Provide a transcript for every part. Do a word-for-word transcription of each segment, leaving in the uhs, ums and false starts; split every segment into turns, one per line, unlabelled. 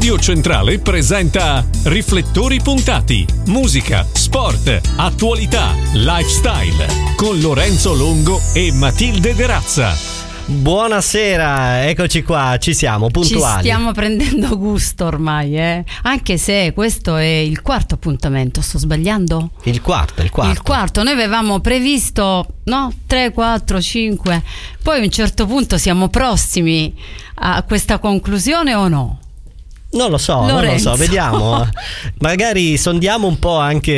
Radio Centrale presenta Riflettori puntati, musica, sport, attualità, lifestyle con Lorenzo Longo e Matilde De Razza.
Buonasera, eccoci qua, ci siamo, puntuali.
Ci stiamo prendendo gusto ormai, eh? Anche se questo è il quarto appuntamento, sto sbagliando?
Il quarto, il quarto.
Il quarto, noi avevamo previsto, no? tre, quattro, cinque, poi a un certo punto siamo prossimi a questa conclusione o no?
Non lo so,
Lorenzo.
non lo so, vediamo. Magari sondiamo un po' anche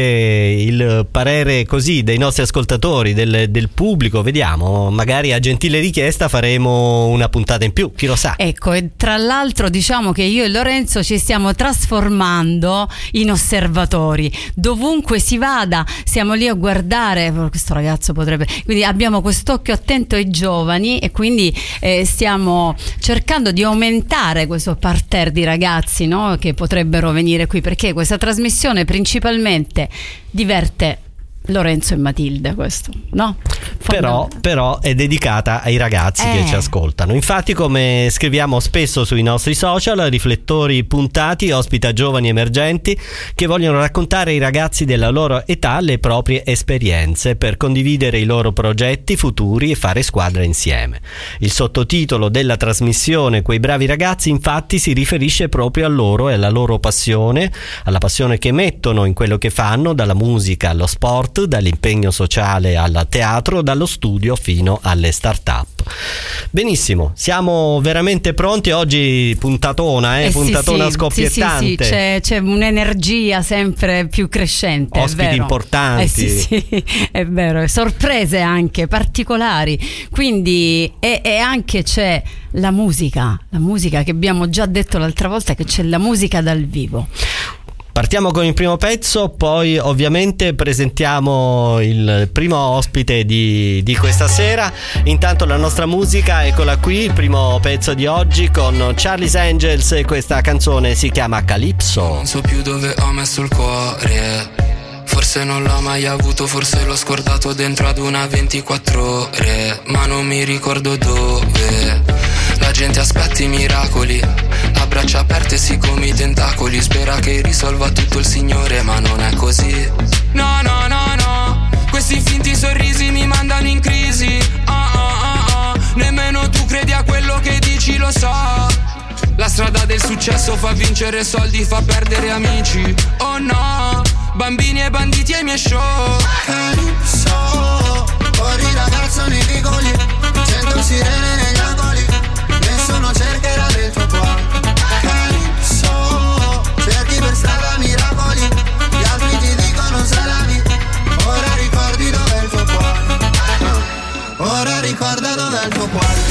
il parere così dei nostri ascoltatori, del, del pubblico, vediamo. Magari a gentile richiesta faremo una puntata in più, chi lo sa.
Ecco, e tra l'altro diciamo che io e Lorenzo ci stiamo trasformando in osservatori. Dovunque si vada siamo lì a guardare, questo ragazzo potrebbe... Quindi abbiamo quest'occhio attento ai giovani e quindi eh, stiamo cercando di aumentare questo parterre di ragazzi, no? Che potrebbero venire qui, perché questa trasmissione principalmente diverte Lorenzo e Matilde, questo, no?
Però, però è dedicata ai ragazzi
eh.
che ci ascoltano. Infatti, come scriviamo spesso sui nostri social, Riflettori puntati ospita giovani emergenti che vogliono raccontare ai ragazzi della loro età le proprie esperienze per condividere i loro progetti futuri e fare squadra insieme. Il sottotitolo della trasmissione Quei bravi ragazzi infatti si riferisce proprio a loro e alla loro passione, alla passione che mettono in quello che fanno, dalla musica allo sport, dall'impegno sociale al teatro, dallo studio fino alle start-up. Benissimo, siamo veramente pronti oggi, puntatona, eh,
eh
puntatona
sì, sì,
scoppiettante.
Sì, sì, sì. C'è, c'è un'energia sempre più crescente.
Ospiti
è vero.
importanti.
Eh sì, sì, è vero, sorprese anche particolari. Quindi e, e anche c'è la musica, la musica che abbiamo già detto l'altra volta, che c'è la musica dal vivo.
Partiamo con il primo pezzo, poi ovviamente presentiamo il primo ospite di, di questa sera. Intanto la nostra musica, eccola qui, il primo pezzo di oggi con Charlie's Angels e questa canzone si chiama Calypso.
Non so più dove ho messo il cuore, forse non l'ho mai avuto, forse l'ho scordato dentro ad una ventiquattro ore, ma non mi ricordo dove. La gente aspetta i miracoli, a braccia aperte sì come i tentacoli, spera che risolva tutto il Signore, ma non è così. No, no, no, no, questi finti sorrisi mi mandano in crisi. Ah, ah, ah, ah. Nemmeno tu credi a quello che dici, lo so. La strada del successo fa vincere soldi, fa perdere amici. Oh no, bambini e banditi ai miei show.
Calypso, fuori ragazzo nei vicoli, cento sirene negli angoli, nessuno cercherà del tuo cuore. Calypso, cerchi per strada miracoli, gli altri ti dicono salami, ora ricordi dov'è il tuo cuore. Ora ricorda dov'è il tuo cuore.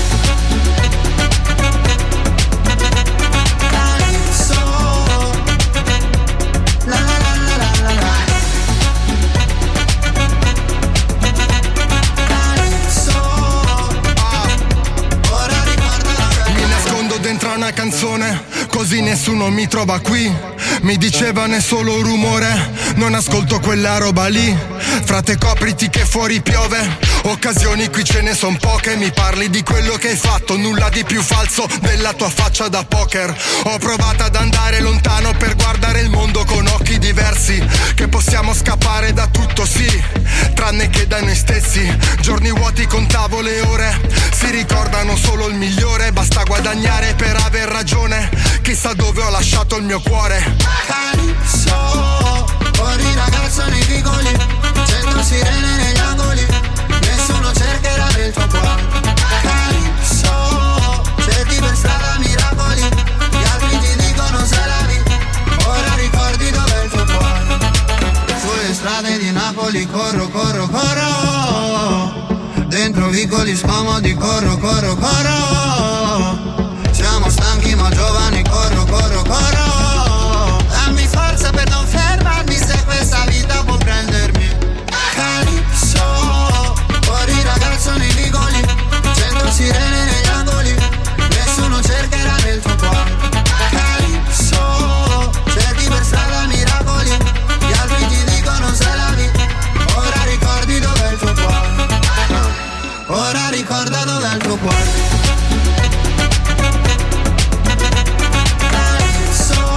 Una canzone, così nessuno mi trova qui. Mi dicevano è solo rumore, non ascolto quella roba lì. Frate copriti che fuori piove, occasioni qui ce ne son poche. Mi parli di quello che hai fatto, nulla di più falso della tua faccia da poker. Ho provato ad andare lontano per guardare il mondo con occhi diversi, che possiamo scappare da tutto sì, tranne che da noi stessi. Giorni vuoti contavo le ore, si ricordano solo il migliore. Basta guadagnare per aver ragione, chissà dove ho lasciato il mio cuore.
Calypso, fuori ragazzo nei vicoli, cento sirene negli angoli, nessuno cercherà del tuo cuore. Calypso, cerchi per strada miracoli, gli altri ti dicono salami, ora ricordi dov'è il tuo cuore. Sulle strade di Napoli corro, corro, corro, dentro vicoli scomodi corro, corro, corro. Siamo stanchi ma giovani, corro, corro, corro. Dammi forza per non fermarmi se questa vita può prendermi. Calypso, fuori ragazzo nei vicoli, cento sirene negli angoli, nessuno cercherà del tuo cuore. Calypso, cerchi per strada miracoli, gli altri ti dicono salami, ora ricordi dov'è il tuo cuore. Ora ricorda dov'è il tuo cuore. Calypso,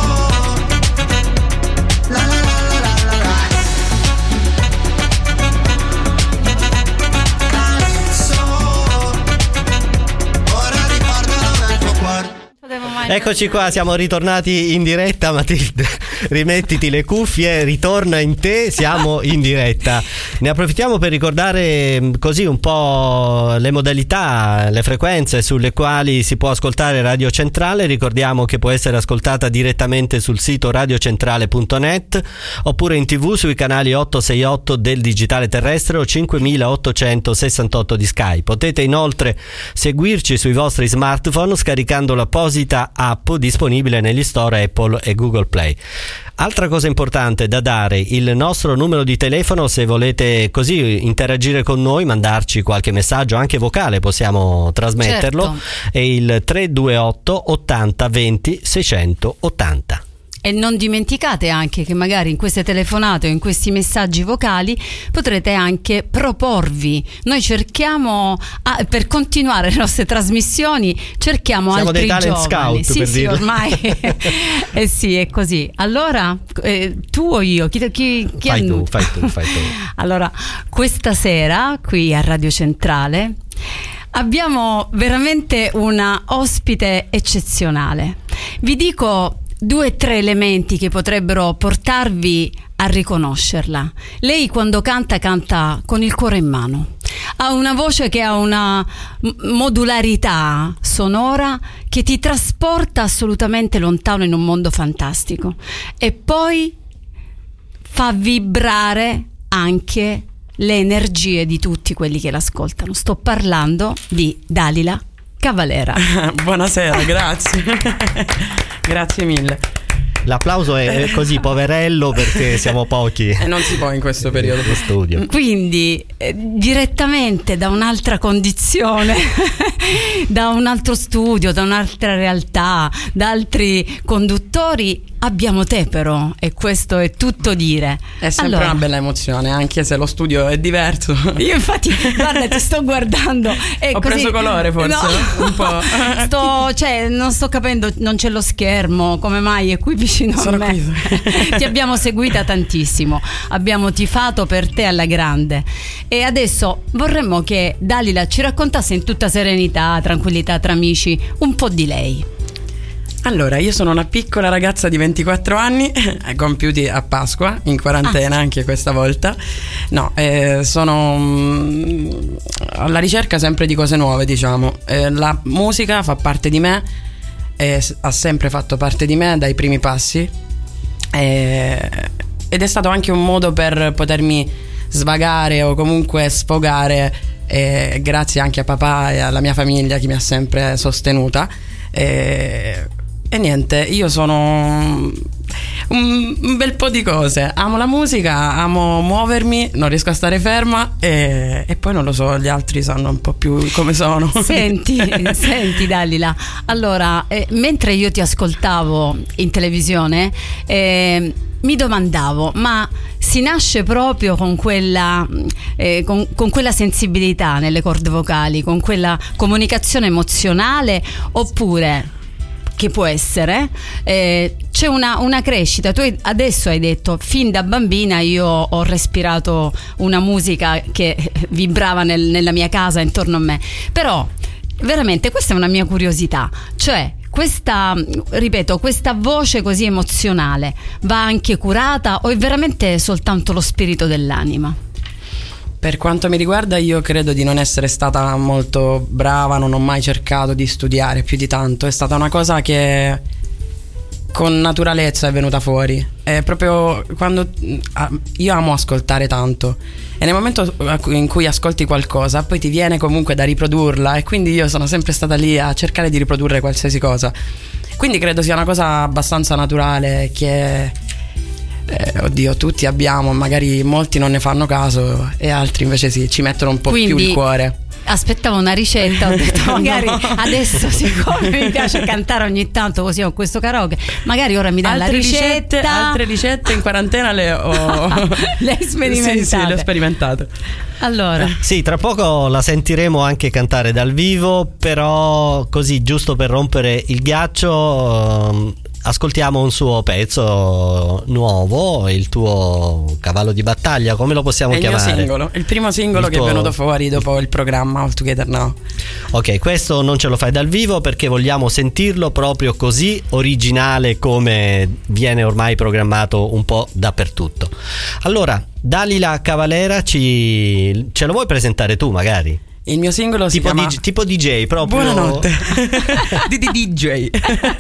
Eccoci qua, siamo ritornati in diretta. Matilde, rimettiti le cuffie, ritorna in te, siamo in diretta. Ne approfittiamo per ricordare così un po' le modalità, le frequenze sulle quali si può ascoltare Radio Centrale. Ricordiamo che può essere ascoltata direttamente sul sito radiocentrale punto net oppure in tv sui canali ottocentosesantotto del digitale terrestre o cinquemilaottocentosessantotto di Sky. Potete inoltre seguirci sui vostri smartphone scaricando l'apposita app disponibile negli store Apple e Google Play. Altra cosa importante da dare, il nostro numero di telefono, se volete così interagire con noi, mandarci qualche messaggio anche vocale, possiamo trasmetterlo,
certo.
È il tre due otto ottanta venti seicentottanta.
E non dimenticate anche che magari in queste telefonate o in questi messaggi vocali potrete anche proporvi. Noi cerchiamo, ah, per continuare le nostre trasmissioni, cerchiamo
Siamo
altri
dei talent
giovani.
scout,
sì,
per
sì,
dirlo.
ormai eh sì, è così. Allora, eh, tu o io? Chi, chi, chi
Fai
è
tu,
nu-
fai tu, fai tu.
Allora, questa sera qui a Radio Centrale abbiamo veramente una ospite eccezionale. Vi dico due o tre elementi che potrebbero portarvi a riconoscerla. Lei quando canta canta con il cuore in mano, ha una voce che ha una modularità sonora che ti trasporta assolutamente lontano in un mondo fantastico e poi fa vibrare anche le energie di tutti quelli che l'ascoltano. Sto parlando di Dalila Cavalera.
Buonasera, grazie. Grazie mille.
L'applauso è così poverello perché siamo pochi
e non si può in questo periodo
di studio.
Quindi eh, direttamente da un'altra condizione, da un altro studio, da un'altra realtà, da altri conduttori, abbiamo te però, e questo è tutto dire.
È sempre
allora,
una bella emozione, anche se lo studio è diverso.
Io infatti, guarda, ti sto guardando e
Ho
così,
preso colore forse,
no?
un po'.
Sto, cioè, non sto capendo, non c'è lo schermo, come mai è qui vicino
Sono
a me?
qui.
Ti abbiamo seguita tantissimo, abbiamo tifato per te alla grande e adesso vorremmo che Dalila ci raccontasse in tutta serenità, tranquillità tra amici, un po' di lei.
Allora, io sono una piccola ragazza di ventiquattro anni, compiuti a Pasqua, in quarantena ah. anche questa volta. No, eh, sono mh, alla ricerca sempre di cose nuove, diciamo. Eh, la musica fa parte di me, eh, ha sempre fatto parte di me dai primi passi, eh, ed è stato anche un modo per potermi svagare o comunque sfogare, eh, grazie anche a papà e alla mia famiglia che mi ha sempre sostenuta. Eh, E niente, io sono un, un bel po' di cose. Amo la musica, amo muovermi, non riesco a stare ferma e, e poi non lo so, gli altri sanno un po' più come sono.
Senti, senti Dalila, allora, eh, mentre io ti ascoltavo in televisione, eh, mi domandavo, ma si nasce proprio con quella, eh, con, con quella sensibilità nelle corde vocali, con quella comunicazione emozionale, oppure, che può essere, eh, c'è una, una crescita? Tu adesso hai detto, fin da bambina io ho respirato una musica che vibrava nel, nella mia casa, intorno a me, però veramente questa è una mia curiosità, cioè questa, ripeto, questa voce così emozionale va anche curata o è veramente soltanto lo spirito dell'anima?
Per quanto mi riguarda, io credo di non essere stata molto brava, non ho mai cercato di studiare più di tanto, è stata una cosa che con naturalezza è venuta fuori. È proprio quando io amo ascoltare tanto e nel momento in cui ascolti qualcosa poi ti viene comunque da riprodurla, e quindi io sono sempre stata lì a cercare di riprodurre qualsiasi cosa, quindi credo sia una cosa abbastanza naturale che Eh, oddio, tutti abbiamo, magari molti non ne fanno caso e altri invece sì, ci mettono un po'
Quindi,
più il cuore.
Aspettavo una ricetta, ho detto magari no. Adesso, siccome mi piace cantare ogni tanto così con questo karaoke, magari ora mi dà la ricetta.
Ricette, altre ricette in quarantena le ho
le hai sperimentate?
Sì, sì, le ho sperimentate.
Allora,
sì, tra poco la sentiremo anche cantare dal vivo, però così giusto per rompere il ghiaccio, ascoltiamo un suo pezzo nuovo, il tuo cavallo di battaglia, come lo possiamo
è il
chiamare?
Mio singolo, il primo singolo il che tuo... è venuto fuori dopo il programma All Together Now.
Ok, questo non ce lo fai dal vivo perché vogliamo sentirlo proprio così originale come viene ormai programmato un po' dappertutto. Allora, Dalila Cavalera, ci... ce lo vuoi presentare tu magari?
Il mio singolo si
tipo
chiama
D J, tipo D J proprio.
Buonanotte. di, di D J.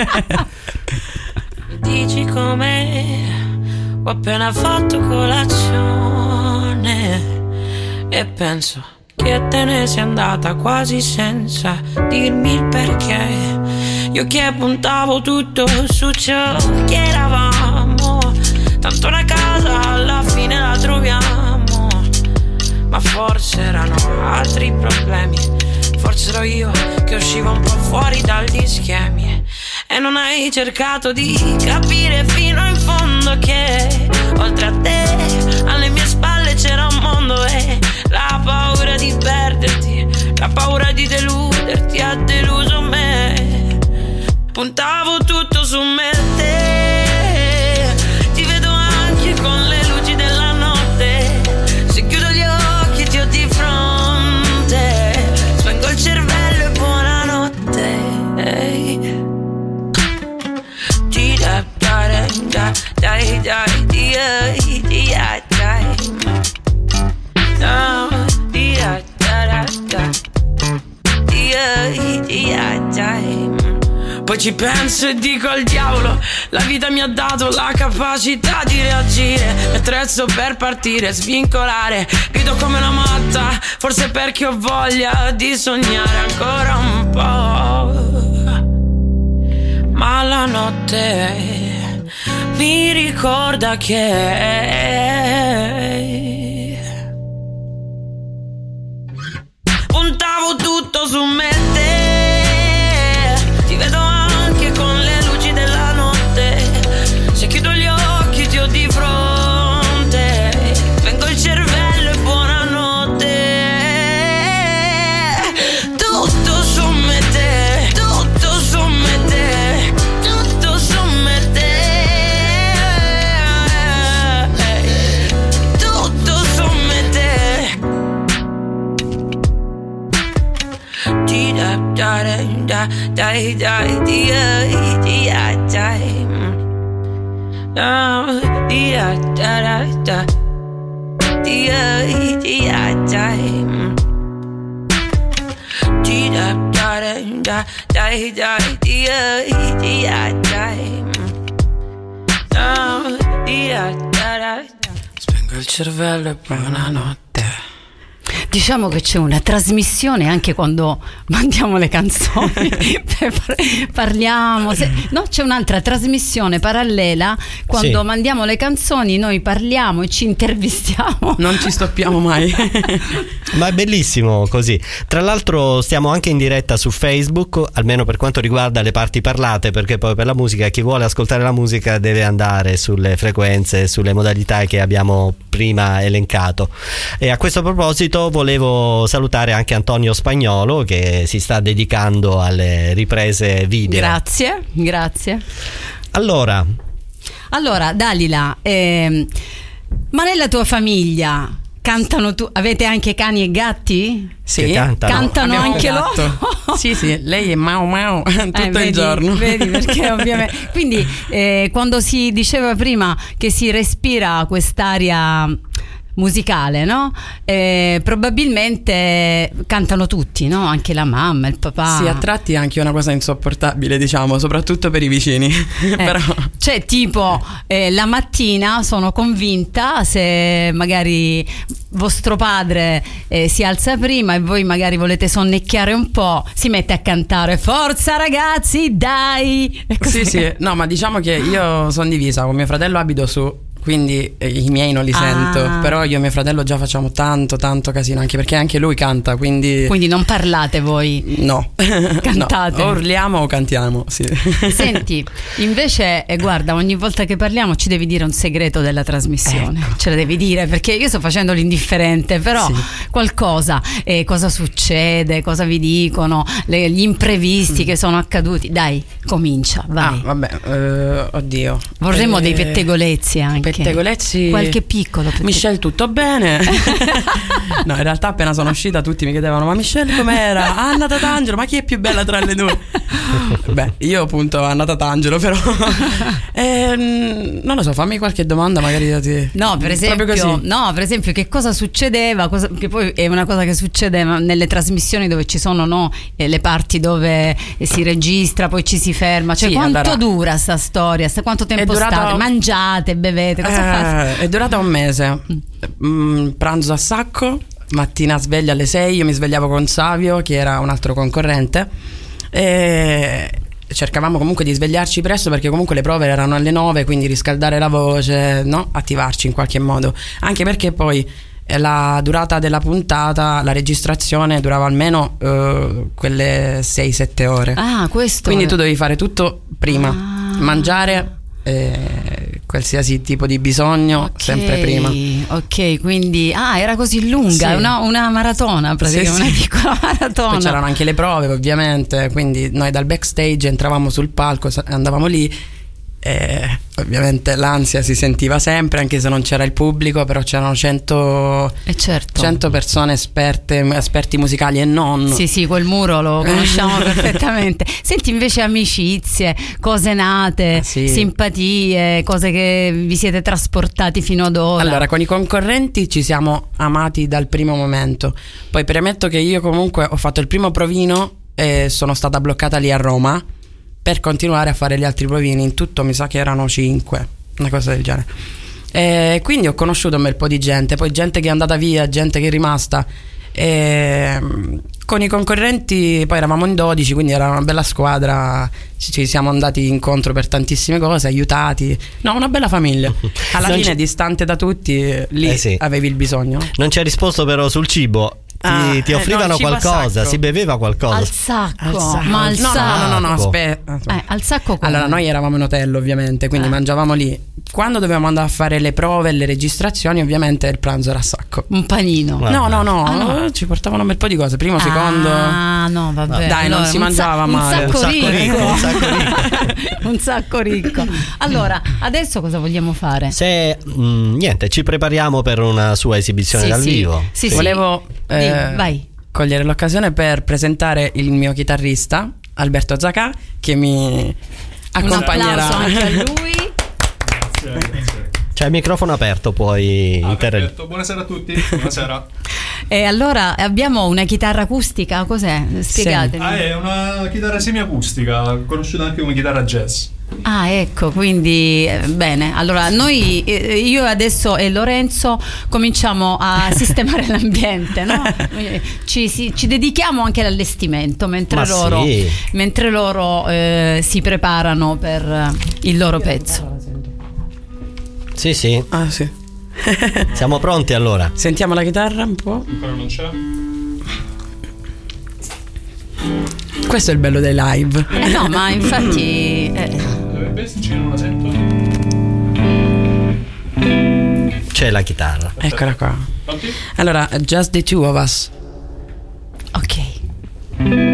Dici com'è? Ho appena fatto colazione e penso che te ne sia andata quasi senza dirmi il perché. Io che puntavo tutto su ciò che eravamo, tanto una casa alla fine la troviamo. Ma forse erano altri problemi, forse ero io che uscivo un po' fuori dagli schemi. E non hai cercato di capire fino in fondo che oltre a te, alle mie spalle c'era un mondo. E la paura di perderti, la paura di deluderti ha deluso me. Puntavo tutto su me e te, ti vedo anche con le luci della notte. Se chiudo gli occhi ti ho di fronte, spengo il cervello e buonanotte. Ehi. Dai, dai, dai, dai, dai, dai. No, dai, dai, dai, dai, dai, dai. Poi ci penso e dico al diavolo, la vita mi ha dato la capacità di reagire. Mi attrezzo per partire, svincolare, grido come una matta, forse perché ho voglia di sognare ancora un po'. Ma la notte mi ricorda che puntavo tutto su me e te, ti vedo anche con le luci della notte. Se chiudo gli occhi ti ho di fronte, vengo il cervello e buonanotte. Tutto su me e te, tutto su me e te, tutto su me e te. Dai, dai, dai, dai, dai, no, dai, dai, dai, dai, dai, dai, dai, dai, no, dai, spengo il cervello e buonanotte.
Diciamo che c'è una trasmissione anche quando mandiamo le canzoni. Parliamo, se, no, c'è un'altra trasmissione parallela quando sì. mandiamo le canzoni, noi parliamo e ci intervistiamo.
Non ci stoppiamo mai.
Ma è bellissimo così. Tra l'altro stiamo anche in diretta su Facebook, almeno per quanto riguarda le parti parlate, perché poi per la musica chi vuole ascoltare la musica deve andare sulle frequenze, sulle modalità che abbiamo prima elencato. E a questo proposito volevo salutare anche Antonio Spagnolo che si sta dedicando alle riprese video.
Grazie, grazie.
Allora,
allora Dalila, ehm, ma nella tua famiglia cantano tu? Avete anche cani e gatti?
Sì,
che cantano,
cantano anche loro?
Sì, sì, lei è mau mau tutto
eh,
il
vedi,
giorno.
Vedi, perché ovviamente. Quindi eh, quando si diceva prima che si respira quest'aria musicale, no? Eh, probabilmente cantano tutti, no? Anche la mamma, il papà.
Sì, a tratti è anche una cosa insopportabile, diciamo, soprattutto per i vicini.
Eh,
Però...
Cioè, tipo, eh, la mattina sono convinta, se magari vostro padre eh, si alza prima e voi magari volete sonnecchiare un po', si mette a cantare "Forza ragazzi, dai!"
Sì, sì, no, ma diciamo che io sono divisa, con mio fratello abito su quindi eh, i miei non li
Ah.
sento, però io e mio fratello già facciamo tanto tanto casino, anche perché anche lui canta, quindi
Quindi non parlate voi.
no.
Cantate.
No, o urliamo o cantiamo, sì.
Senti, invece, eh, guarda, ogni volta che parliamo ci devi dire un segreto della trasmissione.
Ecco.
Ce la devi dire, perché io sto facendo l'indifferente, però
Sì.
qualcosa, eh, cosa succede, cosa vi dicono, le- gli imprevisti che sono accaduti. Dai, comincia, vai.
Ah, vabbè, eh, oddio.
Vorremmo
Eh,
dei pettegolezzi anche.
Pettegolezzi.
Qualche piccolo pettego-
Michelle, tutto bene? No, in realtà appena sono uscita tutti mi chiedevano: ma Michelle com'era? Anna Tatangelo, ma chi è più bella tra le due? Beh, io appunto Anna Tatangelo, però ehm, non lo so, fammi qualche domanda magari ti...
No, per
Proprio
esempio,
così.
no, per esempio, che cosa succedeva? Cosa, che poi è una cosa che succede nelle trasmissioni dove ci sono, no, eh, le parti dove eh, si registra, poi ci si ferma. Cioè,
Sì,
quanto
allora-
dura sta storia? Sta- Quanto tempo
durato-
state? Mangiate, bevete? Cosa fate?
Eh, è durata un mese. Mm, pranzo a sacco, mattina sveglia alle sei, io mi svegliavo con Savio, che era un altro concorrente, e cercavamo comunque di svegliarci presto perché comunque le prove erano alle nove, quindi riscaldare la voce, no? Attivarci in qualche modo, anche perché poi eh, la durata della puntata, la registrazione durava almeno eh, quelle sei sette ore.
Ah, questo.
Quindi
è-
tu dovevi fare tutto prima,
Ah.
mangiare, eh, qualsiasi tipo di bisogno,
Ok,
sempre prima.
Ok, quindi ah, era così lunga,
Sì.
una, una maratona, praticamente,
Sì, sì.
una piccola maratona.
Poi c'erano anche le prove, ovviamente, quindi noi dal backstage entravamo sul palco, sa- andavamo lì e ovviamente l'ansia si sentiva sempre, anche se non c'era il pubblico, però c'erano cento,
Eh, certo.
cento persone esperte, esperti musicali e non.
Sì, sì, quel muro lo conosciamo perfettamente. Senti, invece, amicizie, cose nate,
Ah, sì.
simpatie, cose che vi siete trasportati fino ad ora.
Allora, con i concorrenti ci siamo amati dal primo momento. Poi premetto che io comunque ho fatto il primo provino e sono stata bloccata lì a Roma per continuare a fare gli altri provini. In tutto mi sa che erano cinque, una cosa del genere. E quindi ho conosciuto un bel po' di gente, poi gente che è andata via, gente che è rimasta. E con i concorrenti poi eravamo in dodici, quindi era una bella squadra, ci, ci siamo andati incontro per tantissime cose, aiutati. No, una bella famiglia. Alla
Non
fine,
c'è-
distante da tutti, lì
Eh sì.
avevi il bisogno.
Non ci hai risposto però sul cibo. Ti,
Ah,
ti
eh,
offrivano
no, il cibo a
qualcosa?
sacco.
Si beveva qualcosa?
Al sacco,
Al sacco.
ma al
no, no,
sacco.
no, no, no,
Sacco.
aspetta.
Eh, al sacco come?
Allora, noi eravamo in hotel, ovviamente, quindi
Eh.
mangiavamo lì. Quando dovevamo andare a fare le prove e le registrazioni, ovviamente il pranzo era a sacco.
Un panino.
Guarda.
No, no, no,
Ah, no.
eh, ci portavano un bel po' di cose. Primo, secondo.
Ah, no, vabbè.
Dai, non si
un
mangiava
sa-
male.
Un sacco,
Un sacco
ricco.
ricco, un sacco ricco.
Un sacco ricco. Allora, adesso cosa vogliamo fare?
Se mm, niente, ci prepariamo per una sua esibizione
Sì,
dal
sì.
vivo.
Sì, sì.
Volevo
Di-
eh,
vai.
cogliere l'occasione per presentare il mio chitarrista, Alberto Zacà, che mi
Un
accompagnerà.
applauso anche a lui.
C'è il microfono aperto, puoi
Ah,
intervenire.
perfetto. Buonasera a tutti. Buonasera.
E allora abbiamo una chitarra acustica, cos'è? Spiegatemi.
Ah, è una chitarra semiacustica, conosciuta anche come chitarra jazz.
Ah, ecco, quindi eh, bene. Allora, noi, eh, io adesso e Lorenzo cominciamo a sistemare l'ambiente, no? Ci, si- ci dedichiamo anche all'allestimento mentre
Ma
loro,
sì.
mentre loro eh, si preparano per eh, il loro pezzo.
Sì, sì.
Ah, sì.
Siamo pronti allora.
Sentiamo la chitarra un po'.
Ancora non c'è.
Questo è il bello dei live.
Eh no, ma infatti eh,
Dovrebbe esserci, non la sento.
C'è la chitarra.
Eccola qua.
Pronti?
Allora, Just the Two of Us.
ok.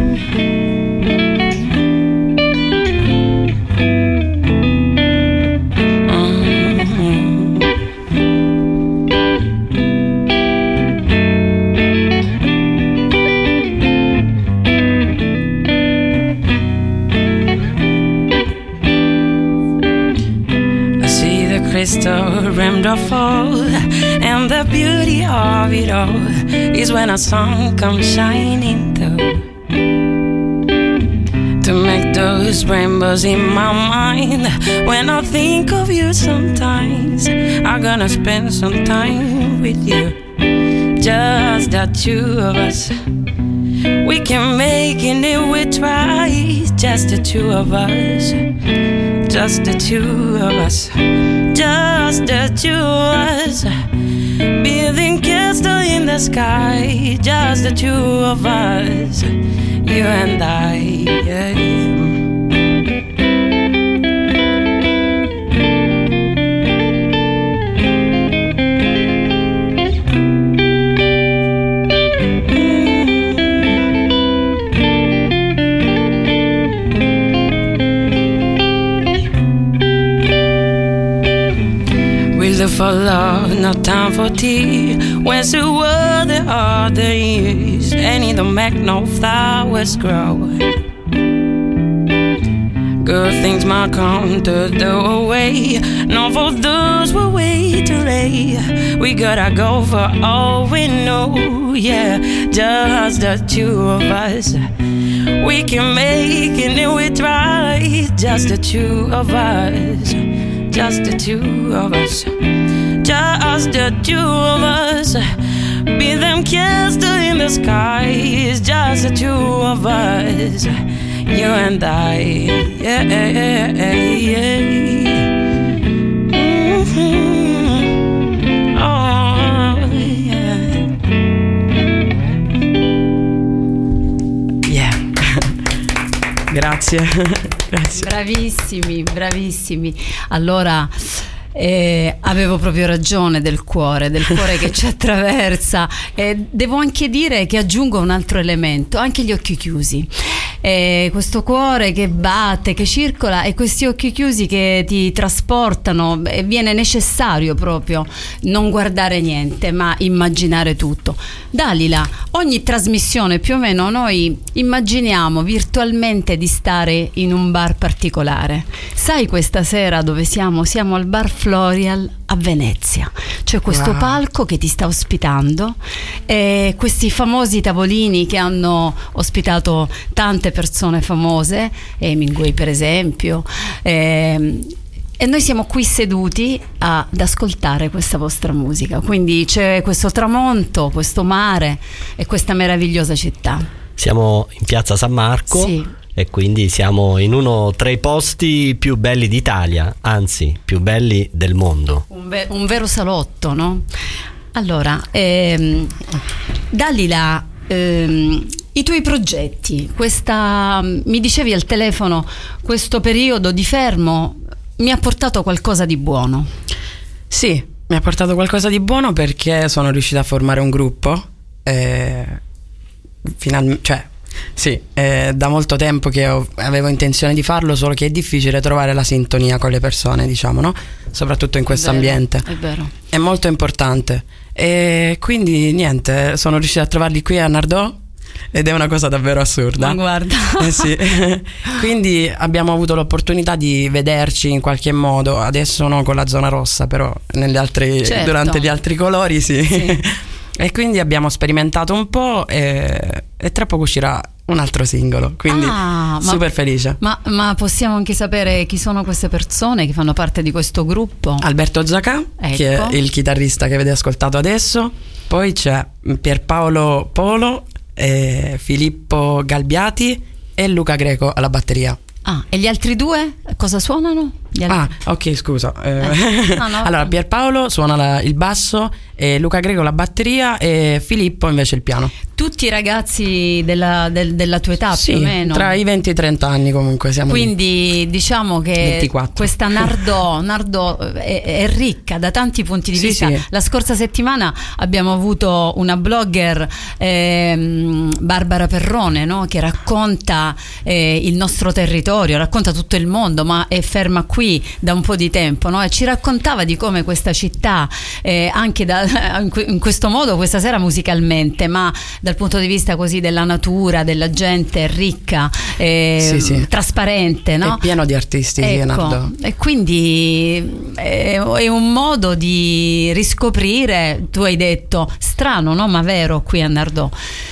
I see the crystal rimmed of fall, and the beauty of it all is when a sun comes shining through to make those rainbows in my mind. When I think of you sometimes, I'm gonna spend some time with you. Just the two of us, we can make it if we try. Just the two of us, just the two of us, just the two of us, breathing crystal in the sky, just the two of us, you and I, yeah. For love, no time for tea. Where's the world there are the years, and it don't make no flowers grow. Good things might come to the way, not for those who wait too late. We gotta go for all we know, yeah. Just the two of us, we can make it if we try. Just the two of us, just the two of us, just the two of us, be them kissed in the skies, just the two of us, you and I, yeah, yeah, yeah. Mm-hmm. Oh, yeah. Yeah. Grazie. Grazie.
Bravissimi, bravissimi. Allora, eh, avevo proprio ragione del cuore, del cuore che ci attraversa. Eh, devo anche dire che aggiungo un altro elemento, anche gli occhi chiusi. Eh, questo cuore che batte, che circola, e questi occhi chiusi che ti trasportano, e viene necessario proprio non guardare niente ma immaginare tutto. Dalila, ogni trasmissione più o meno noi immaginiamo virtualmente di stare in un bar particolare. Sai questa sera dove siamo? Siamo al bar Florial a Venezia. C'è questo wow. palco che ti sta ospitando, e questi famosi tavolini che hanno ospitato tante persone famose, Hemingway per esempio, e, e noi siamo qui seduti a, ad ascoltare questa vostra musica. Quindi c'è questo tramonto, questo mare e questa meravigliosa città.
Siamo in piazza San Marco. Sì. E quindi siamo in uno tra i posti più belli d'Italia, anzi più belli del mondo.
Un, ve- un vero salotto, no? Allora, ehm, Dalila, ehm, i tuoi progetti, questa, mi dicevi al telefono, questo periodo di fermo mi ha portato qualcosa di buono.
Sì, mi ha portato qualcosa di buono perché sono riuscita a formare un gruppo, eh, finalmente, cioè sì, è da molto tempo che ho, avevo intenzione di farlo, solo che è difficile trovare la sintonia con le persone, diciamo, no? Soprattutto in questo ambiente.
È vero.
È molto importante. E quindi niente, sono riuscita a trovarli qui a Nardò ed è una cosa davvero assurda.
Ma guarda.
Eh sì. Quindi abbiamo avuto l'opportunità di vederci in qualche modo, adesso no con la zona rossa, però negli altri, certo. durante gli altri colori sì. sì. E quindi abbiamo sperimentato un po' e, e tra poco uscirà un altro singolo, quindi ah, super ma, felice.
Ma, ma possiamo anche sapere chi sono queste persone che fanno parte di questo gruppo?
Alberto Zacà, ecco. che è il chitarrista che avete ascoltato adesso. Poi c'è Pierpaolo Polo, e Filippo Galbiati e Luca Greco alla batteria.
Ah, e gli altri due cosa suonano? Gli altri...
Ah, ok, scusa. Eh. Eh. No, no, allora, Pierpaolo suona la, il basso, e Luca Greco la batteria e Filippo invece il piano.
Tutti i ragazzi della, del, della tua età,
sì,
più o meno?
Tra i venti e i trenta anni comunque siamo.
Quindi
lì.
diciamo che
ventiquattro.
Questa Nardò, Nardò è, è ricca da tanti punti di
sì,
vista.
Sì.
La scorsa settimana abbiamo avuto una blogger, eh, Barbara Perrone, no? Che racconta eh, il nostro territorio, racconta tutto il mondo, ma è ferma qui da un po' di tempo, no? E ci raccontava di come questa città, eh, anche da, in questo modo questa sera musicalmente, ma dal punto di vista così della natura, della gente ricca, eh, sì, sì. trasparente, no?
È pieno di artisti,
ecco. E quindi è, è un modo di riscoprire, tu hai detto strano, no? Ma vero, qui a Nardò.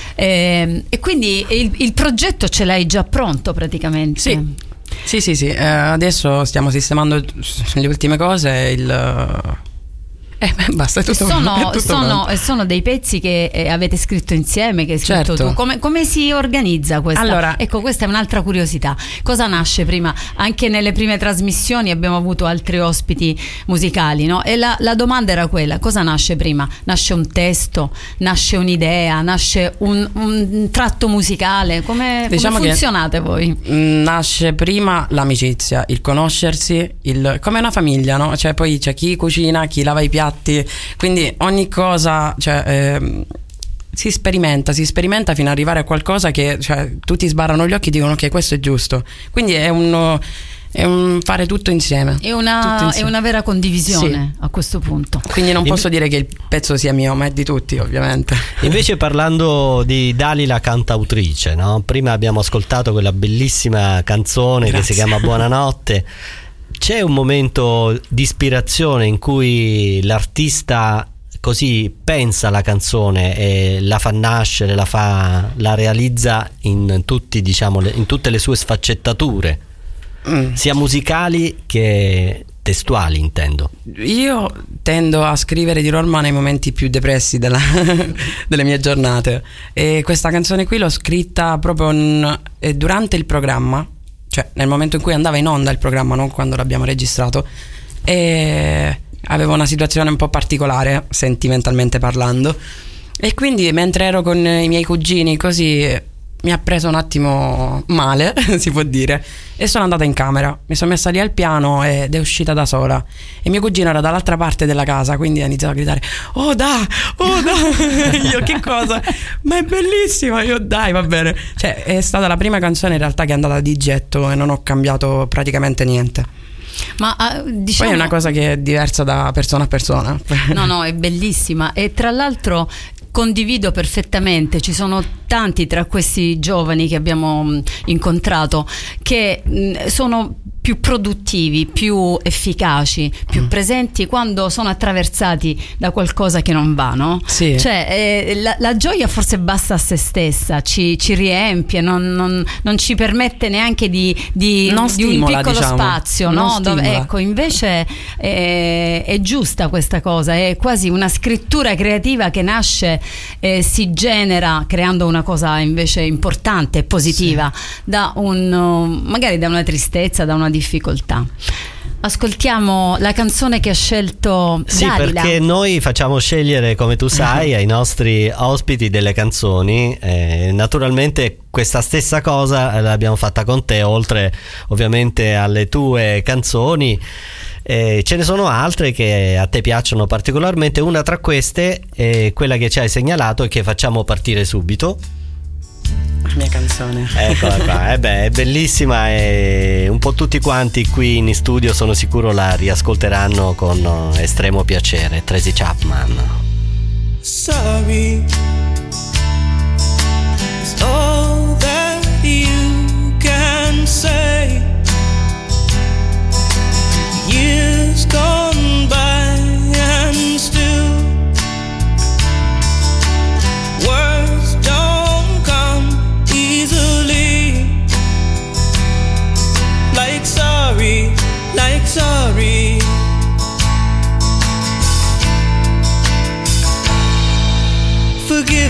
Eh, e quindi il, il progetto ce l'hai già pronto praticamente?
Sì. Sì, sì, sì, eh, adesso stiamo sistemando le ultime cose, il, Eh, beh, basta, è tutto,
sono,
è tutto
sono, sono dei pezzi che eh, avete scritto insieme, che hai scritto
Certo.
tu. Come, come si organizza questa?
Allora-
ecco, questa è un'altra curiosità. Cosa nasce prima? Anche nelle prime trasmissioni abbiamo avuto altri ospiti musicali, no? E la, la domanda era quella: cosa nasce prima? Nasce un testo? Nasce un'idea? Nasce un, un tratto musicale? Come,
Diciamo
come
che-
funzionate voi?
Mm, Nasce prima l'amicizia, il conoscersi, il, come una famiglia, no? Cioè poi c'è chi cucina, chi lava i piatti, quindi ogni cosa, cioè, ehm, si sperimenta, si sperimenta fino ad arrivare a qualcosa che, cioè, tutti sbarrano gli occhi e dicono che questo è giusto. Quindi è un, è un fare tutto insieme.
È una,
Tutto
è
insieme.
una vera condivisione a questo punto.
Quindi non
Inve-
posso dire che il pezzo sia mio, ma è di tutti, ovviamente.
Invece, parlando di Dalila cantautrice, no? Prima abbiamo ascoltato quella bellissima canzone che si
Grazie.
chiama Buonanotte. C'è un momento di ispirazione in cui l'artista così pensa la canzone e la fa nascere, la fa, la realizza in tutti, diciamo, le- in tutte le sue sfaccettature,
Mm.
sia musicali che testuali, intendo.
Io tendo a scrivere di norma nei momenti più depressi della- delle mie giornate, e questa canzone qui l'ho scritta proprio in- eh, durante il programma, cioè nel momento in cui andava in onda il programma, non quando l'abbiamo registrato, e avevo una situazione un po' particolare sentimentalmente parlando, e quindi mentre ero con i miei cugini così mi ha preso un attimo male, si può dire, e sono andata in camera, mi sono messa lì al piano ed è uscita da sola, e mio cugino era dall'altra parte della casa, quindi ha iniziato a gridare: oh da, oh da. Io: che cosa? Ma è bellissima. Io: dai, va bene. Cioè è stata la prima canzone in realtà che è andata di getto e non ho cambiato praticamente niente.
Ma ah, diciamo,
Poi è una cosa che è diversa da persona a persona.
no, no, è bellissima. E tra l'altro condivido perfettamente, ci sono tanti tra questi giovani che abbiamo mh, incontrato che mh, sono più produttivi, più efficaci, più presenti quando sono attraversati da qualcosa che non va, no?
Sì.
Cioè eh, la, la gioia forse basta a se stessa, ci, ci riempie, non, non- non ci permette neanche di, di,
Non
di un
stimola,
piccolo
diciamo.
spazio,
Non
no? Dove-
stimola.
ecco, invece è, è giusta questa cosa, è quasi una scrittura creativa che nasce, eh, si genera creando una cosa invece importante e positiva da un, uh, magari da una tristezza, da una difficoltà. Ascoltiamo la canzone che ha scelto
Sì,
Dalila.
perché noi facciamo scegliere, come tu sai, ai nostri ospiti delle canzoni. Eh, naturalmente questa stessa cosa l'abbiamo fatta con te, oltre ovviamente alle tue canzoni. Eh, ce ne sono altre che a te piacciono particolarmente. Una tra queste è quella che ci hai segnalato e che facciamo partire subito.
La mia canzone.
Eccola qua, eh beh, è bellissima, e un po' tutti quanti qui in studio sono sicuro la riascolteranno con estremo piacere. Tracy Chapman.
Sorry is all that you can say. Years gone by and still words don't come easily. Like sorry, like sorry. Forgive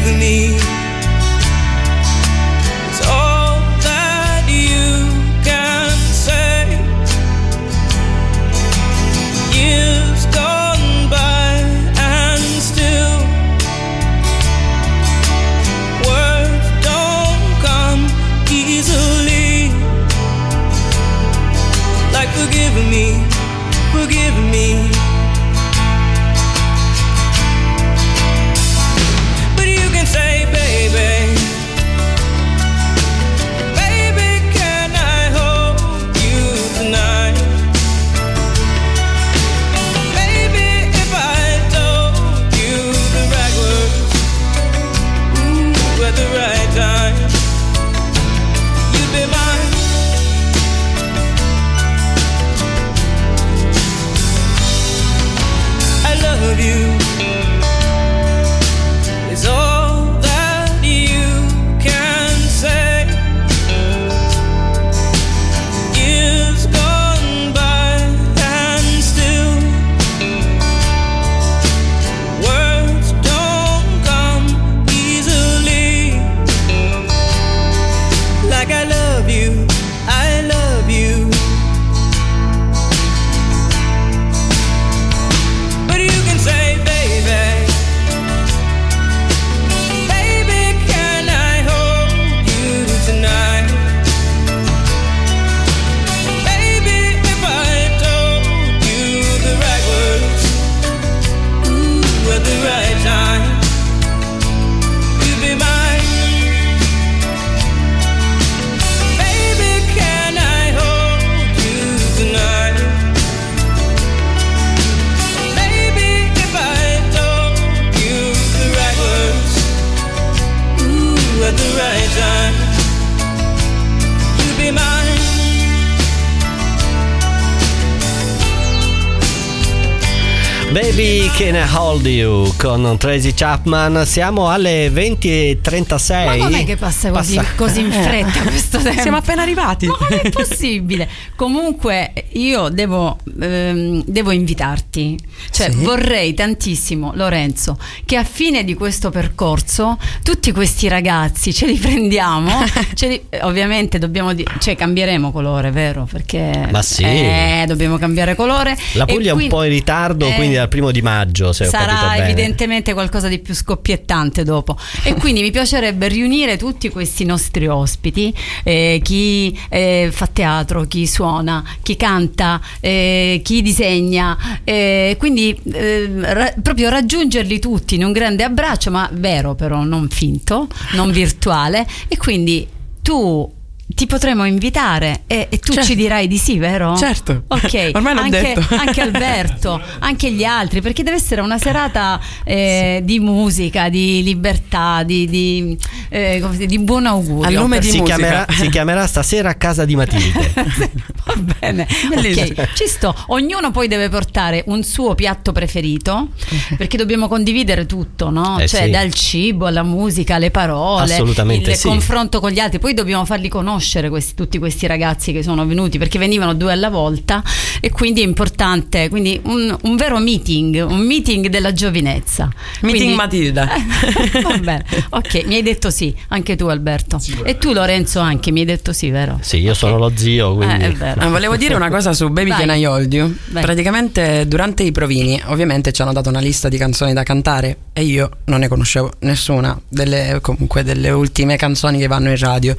Baby Can I Hold You con Tracy Chapman. Siamo alle venti e trentasei.
Ma non è che passa così,
Passa.
così in fretta questo tempo.
Siamo appena arrivati.
Ma non è possibile. Comunque io devo, ehm, devo invitarti. Cioè
Sì.
vorrei tantissimo, Lorenzo, che a fine di questo percorso tutti questi ragazzi ce li prendiamo. ce li, ovviamente dobbiamo di- cioè cambieremo colore, vero? Perché
Ma sì.
eh, dobbiamo cambiare colore.
La
E
Puglia è un
quindi-
po' in ritardo,
eh,
quindi dal primo di maggio, se ho capito
sarà
bene.
evidentemente qualcosa di più scoppiettante dopo. E quindi mi piacerebbe riunire tutti questi nostri ospiti, eh, chi eh, fa teatro, chi suona, chi canta, eh, chi disegna, eh, quindi eh, ra- proprio raggiungerli tutti in un grande abbraccio, ma vero però, non finto, non virtuale. E quindi tu ti potremo invitare e, e tu
Certo.
ci dirai di sì, vero?
Certo.
Ok.
Ormai l'ho
anche,
detto.
anche Alberto, anche gli altri, perché deve essere una serata eh, di musica, di libertà, di, di, eh, come si dice, di buon augurio.
Al lume di
si,
musica.
chiamerà, si chiamerà Stasera a casa di Matilde.
Va bene,
Bellissimo.
ok, ci sto. Ognuno poi deve portare un suo piatto preferito, perché dobbiamo condividere tutto, no?
Eh
Cioè
sì.
dal cibo alla musica, alle parole,
Assolutamente
il
sì.
confronto con gli altri. Poi dobbiamo farli conoscere questi, tutti questi ragazzi che sono venuti, perché venivano due alla volta, e quindi è importante, quindi un, un vero meeting, un meeting della giovinezza.
Meeting
Quindi-
Matilda.
Va bene, ok, mi hai detto sì, anche tu Alberto. E tu Lorenzo anche mi hai detto sì, vero?
Sì, io sono lo zio, quindi
Eh, è vero.
Ah, volevo dire una cosa su Baby
Vai.
Can I Hold You.
Vai.
Praticamente durante i provini ovviamente ci hanno dato una lista di canzoni da cantare e io non ne conoscevo nessuna delle, comunque delle ultime canzoni che vanno in radio,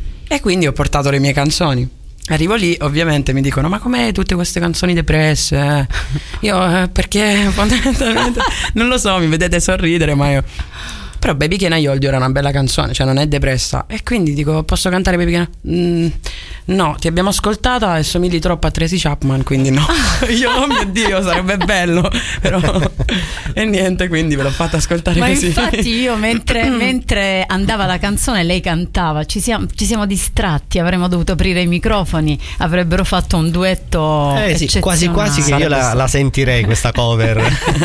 e quindi ho portato le mie canzoni. Arrivo lì, ovviamente mi dicono: ma com'è tutte queste canzoni depresse? eh?" Io eh, perché fondamentalmente non lo so, mi vedete sorridere, ma io però Baby Can I Hold You era una bella canzone, cioè non è depressa. E quindi dico: posso cantare Baby Can I... Mm, no, ti abbiamo ascoltata e somigli troppo a Tracy Chapman, quindi no. Io, oh mio Dio, sarebbe bello. Però e niente, quindi ve l'ho fatta ascoltare
Ma
così.
infatti io mentre, mentre andava la canzone lei cantava, ci siamo, ci siamo distratti, avremmo dovuto aprire i microfoni, avrebbero fatto un duetto
eh sì, quasi
eccezionale.
quasi che io la, la sentirei questa cover.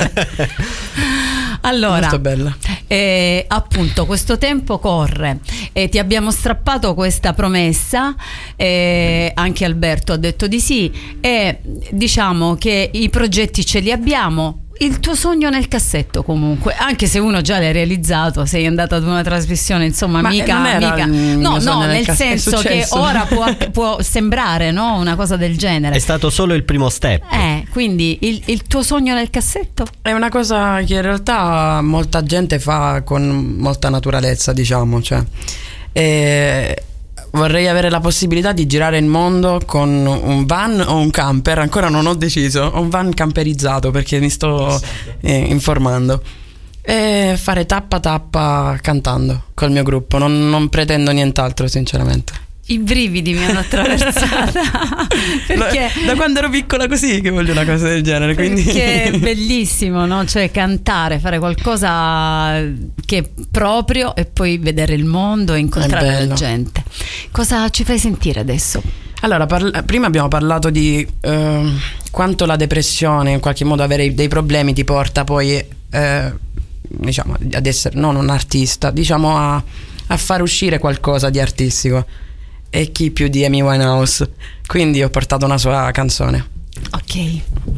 Allora,
Molto bella.
eh, appunto questo tempo corre e ti abbiamo strappato questa promessa, eh, anche Alberto ha detto di sì, e diciamo che i progetti ce li abbiamo. Il tuo sogno nel cassetto, comunque, anche se uno già l'hai realizzato, sei andata ad una trasmissione, insomma,
Ma
mica,
non era
mica.
il mio
no,
sogno
no,
nel
nel
cas- è
senso che
successo.
ora può, può sembrare, no, una cosa del genere.
È stato solo il primo step.
Eh, quindi il, il tuo sogno nel cassetto?
È una cosa che in realtà molta gente fa con molta naturalezza, diciamo, cioè e vorrei avere la possibilità di girare il mondo con un van o un camper, ancora non ho deciso, ho un van camperizzato perché mi sto eh, informando, e fare tappa tappa cantando col mio gruppo, non, non pretendo nient'altro sinceramente.
I brividi mi hanno attraversata perché,
da quando ero piccola così che voglio una cosa del genere, quindi
perché è bellissimo, no? Cioè cantare, fare qualcosa che è proprio e poi vedere il mondo e incontrare
È
la
bello.
gente. Cosa ci fai sentire adesso?
Allora, parla- prima abbiamo parlato di eh, quanto la depressione, in qualche modo avere dei problemi ti porta poi eh, diciamo ad essere non un artista, diciamo a, a far uscire qualcosa di artistico. E chi più di Amy Winehouse, quindi ho portato una sua canzone.
Ok.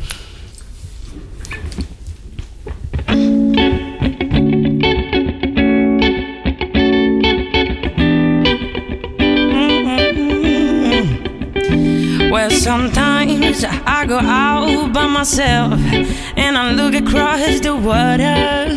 Well, sometimes I go out by myself and I look across the water,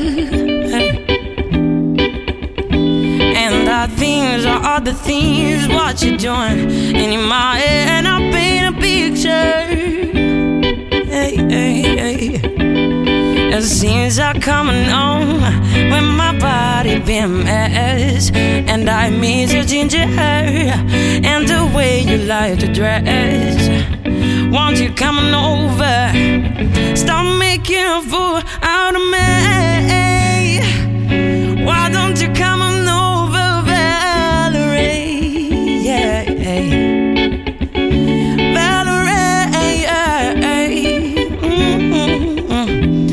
and the things are all the things what you're doing, and in my head I paint a picture. Hey, hey, hey. It seems are coming on when my body be a mess, and I miss your ginger hair and the way you like to dress. Want you coming over? Stop making a fool out of me. Why don't you come on over, Valerie? Yeah, Valerie. Mm-hmm.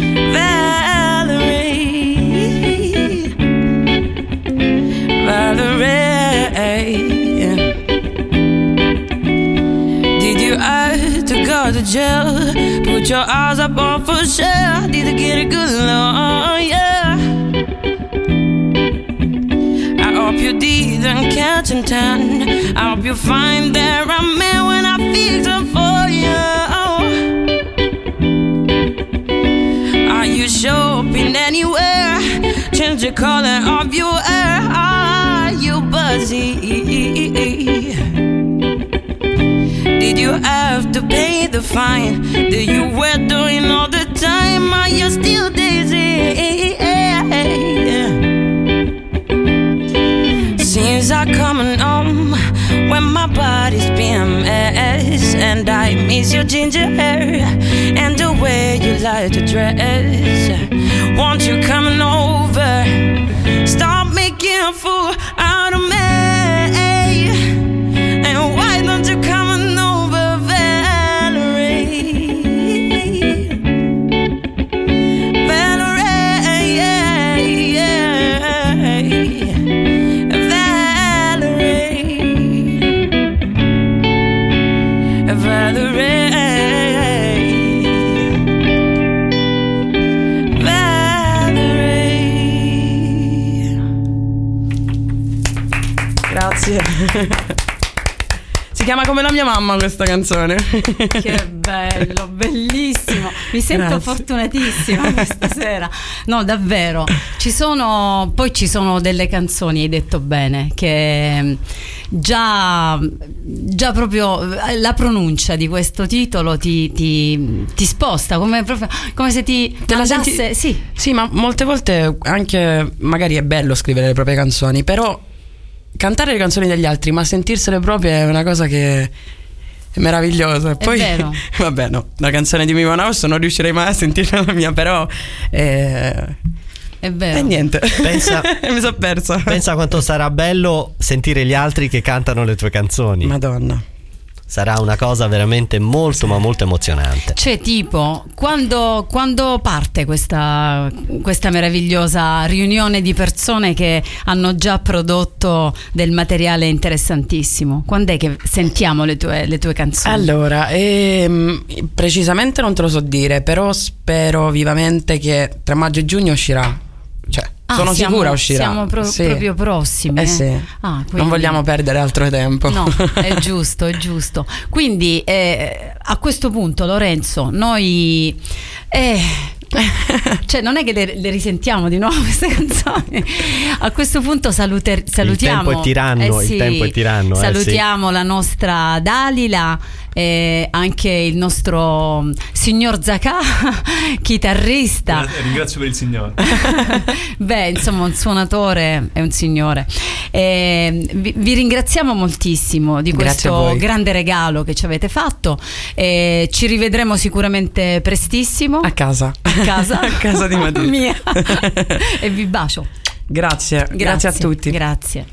gel. Put your eyes up on for sure. Need to get a good look, yeah. I hope you didn't catch and turn. I hope you find there a man when I fix it for you. Are you shopping anywhere? Change the color of your hair. Are you busy? Did you have to pay the fine? Do you wear doing all the time? Are you still dizzy? Seems I'm coming home when my body's P M S, and I miss your ginger hair and the way you like to dress. Want you coming over? Stop making a fool out of me. And why don't you come on over, Valerie? Valerie, yeah, yeah. Valerie, Valerie. Grazie. Si chiama come la mia mamma questa canzone.
Che bello, bellissimo. Mi sento
Grazie.
fortunatissima questa sera. No, davvero. Ci sono, poi ci sono delle canzoni, hai detto bene, che già, già proprio la pronuncia di questo titolo ti, ti, ti sposta, come, proprio, come se ti
Te la
mandasse-
senti?
sì.
Sì, ma molte volte anche magari è bello scrivere le proprie canzoni, però cantare le canzoni degli altri, ma sentirsele proprie è una cosa che è meravigliosa. E poi,
vero.
vabbè, no, la canzone di Mimo House non riuscirei mai a sentirla la mia, però eh,
È vero.
e niente.
Pensa-
mi sono persa.
Pensa quanto sarà bello sentire gli altri che cantano le tue canzoni.
Madonna.
Sarà una cosa veramente molto ma molto emozionante.
Cioè, tipo, quando, quando parte questa, questa meravigliosa riunione di persone che hanno già prodotto del materiale interessantissimo? Quando è che sentiamo le tue, le tue canzoni?
Allora, ehm, precisamente non te lo so dire, però spero vivamente che tra maggio e giugno uscirà. Cioè,
Ah,
sono
siamo-
sicura uscirà.
Siamo pro-
Sì.
proprio prossimi.
Eh sì.
Ah, quindi-
Non vogliamo perdere altro tempo.
No, è giusto, è giusto. Quindi eh, a questo punto, Lorenzo, noi eh, cioè non è che le, le risentiamo di nuovo queste canzoni. A questo punto salute- salutiamo.
tempo è tiranno,
eh
il
sì,
tempo è tiranno, eh,
salutiamo la nostra Dalila, eh, anche il nostro signor Zacà, chitarrista.
Gra- Ringrazio per il signore.
Beh, insomma, un suonatore è un signore. Eh, vi, vi ringraziamo moltissimo di
Grazie a
questo
voi.
grande regalo che ci avete fatto. Eh, ci rivedremo sicuramente prestissimo
A casa.
a casa,
A casa di Matilde.
mia. E vi bacio.
Grazie, grazie a tutti.
Grazie.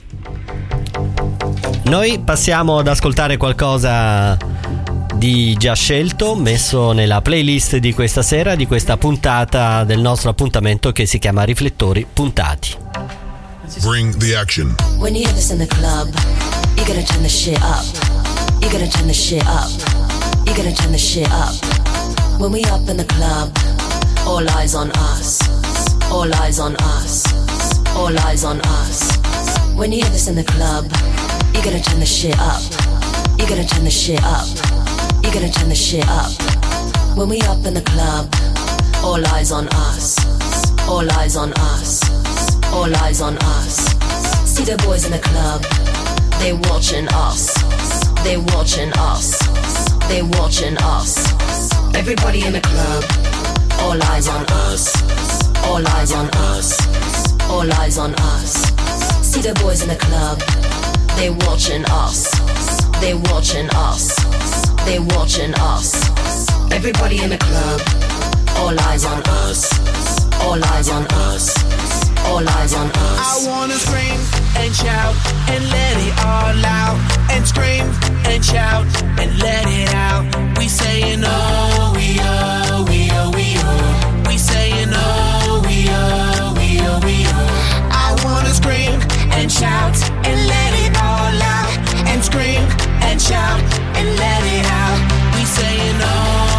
Noi passiamo ad ascoltare qualcosa di già scelto, messo nella playlist di questa sera, di questa puntata del nostro appuntamento che si chiama Riflettori Puntati.
Bring the action.
When you hear this in the club, you gotta turn the shit up. You gotta turn the shit up. You gotta turn the shit up. When we up in the club, all eyes on us. All eyes on us. All eyes on us. When you hear this in the club, you gotta turn the shit up. You gotta turn the shit up. You gotta turn the shit up. When we up in the club, all eyes on us. All eyes on us. All eyes on us. See the boys in the club, they watching us. They watching us. They watching us. Everybody in the club, all eyes on us. All eyes on us. All eyes on us. See the boys in the club, they watching us. They watching us. They watching us. Everybody in the club, all eyes on us. All eyes on us. All eyes on us.
I wanna scream and shout and let it all out. And scream and shout and let it out. We saying oh, we oh, we oh, we oh. We saying oh, we oh, we oh, we oh. I wanna scream and shout and let it all out. And scream and shout and let it out. We saying oh.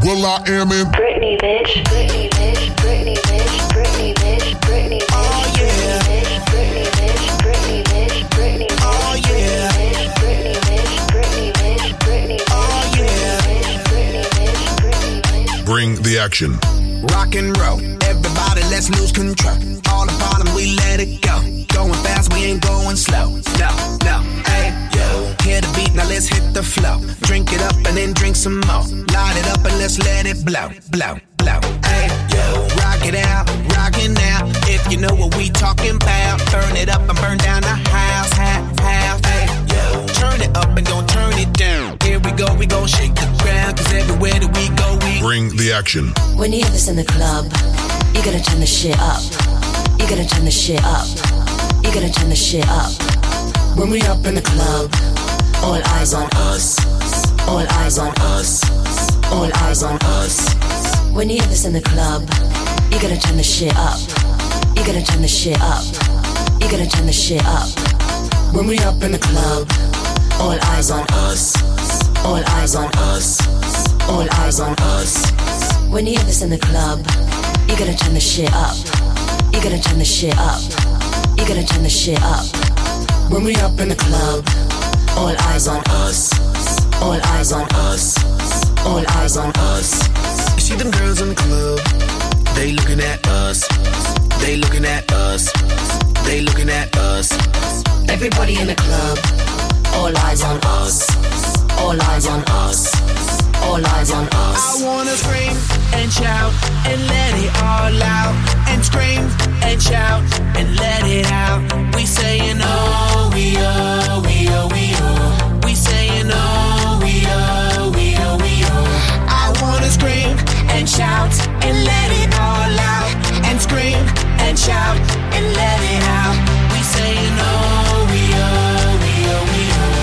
Well, I am in
Britney, bitch. Britney, bitch. Britney, bitch. Britney, bitch. Britney, bitch.
Oh yeah.
Britney, bitch. Britney, bitch. Britney, bitch.
Oh yeah.
Britney, bitch. Britney, bitch. Britney, bitch.
Oh yeah.
Britney, bitch. Britney, bitch.
Bring the action.
Rock and roll, everybody let's lose control. All the bottom we let it go. Going fast, we ain't going slow. No, no, hey, yo. Hear the beat, now let's hit the flow. Drink it up and then drink some more. Light it up and let's let it blow, blow, blow. Hey, yo. Rock it out, rock it now. If you know what we talking about. Burn it up and burn down the house, half, half. Hey, yo. Turn it up and don't turn it down. Here we go, we gon' shake the ground. Cause everywhere that we go, we
Bring the action.
When you hear this in the club, you gotta turn the shit up. You gotta turn the shit up. You gotta turn the shit up. When we up in the club, all eyes on us. All eyes on us. All eyes on us. When you hear this in the club, you gotta turn the shit up. You gotta turn the shit up. You gotta turn the shit up. When we up in the club, all eyes on us. All eyes on us. All eyes on us. When you hear this in the club, you gotta turn the shit up. You gotta turn the shit up. You gotta turn the shit up. When we up in the club, all eyes on us. All eyes on us. All eyes on us.
You see them girls in the club, they looking at us. They looking at us. They looking at us.
Everybody in the club, all eyes on us. All eyes on us. All eyes on us.
I wanna scream and shout and let it all out. And scream and shout and let it out. We saying oh, we oh, we oh, we oh. We saying oh, we oh, we oh, we oh. I wanna scream and shout and let it all out. And scream and shout and let it out. We saying oh, we oh, we oh, we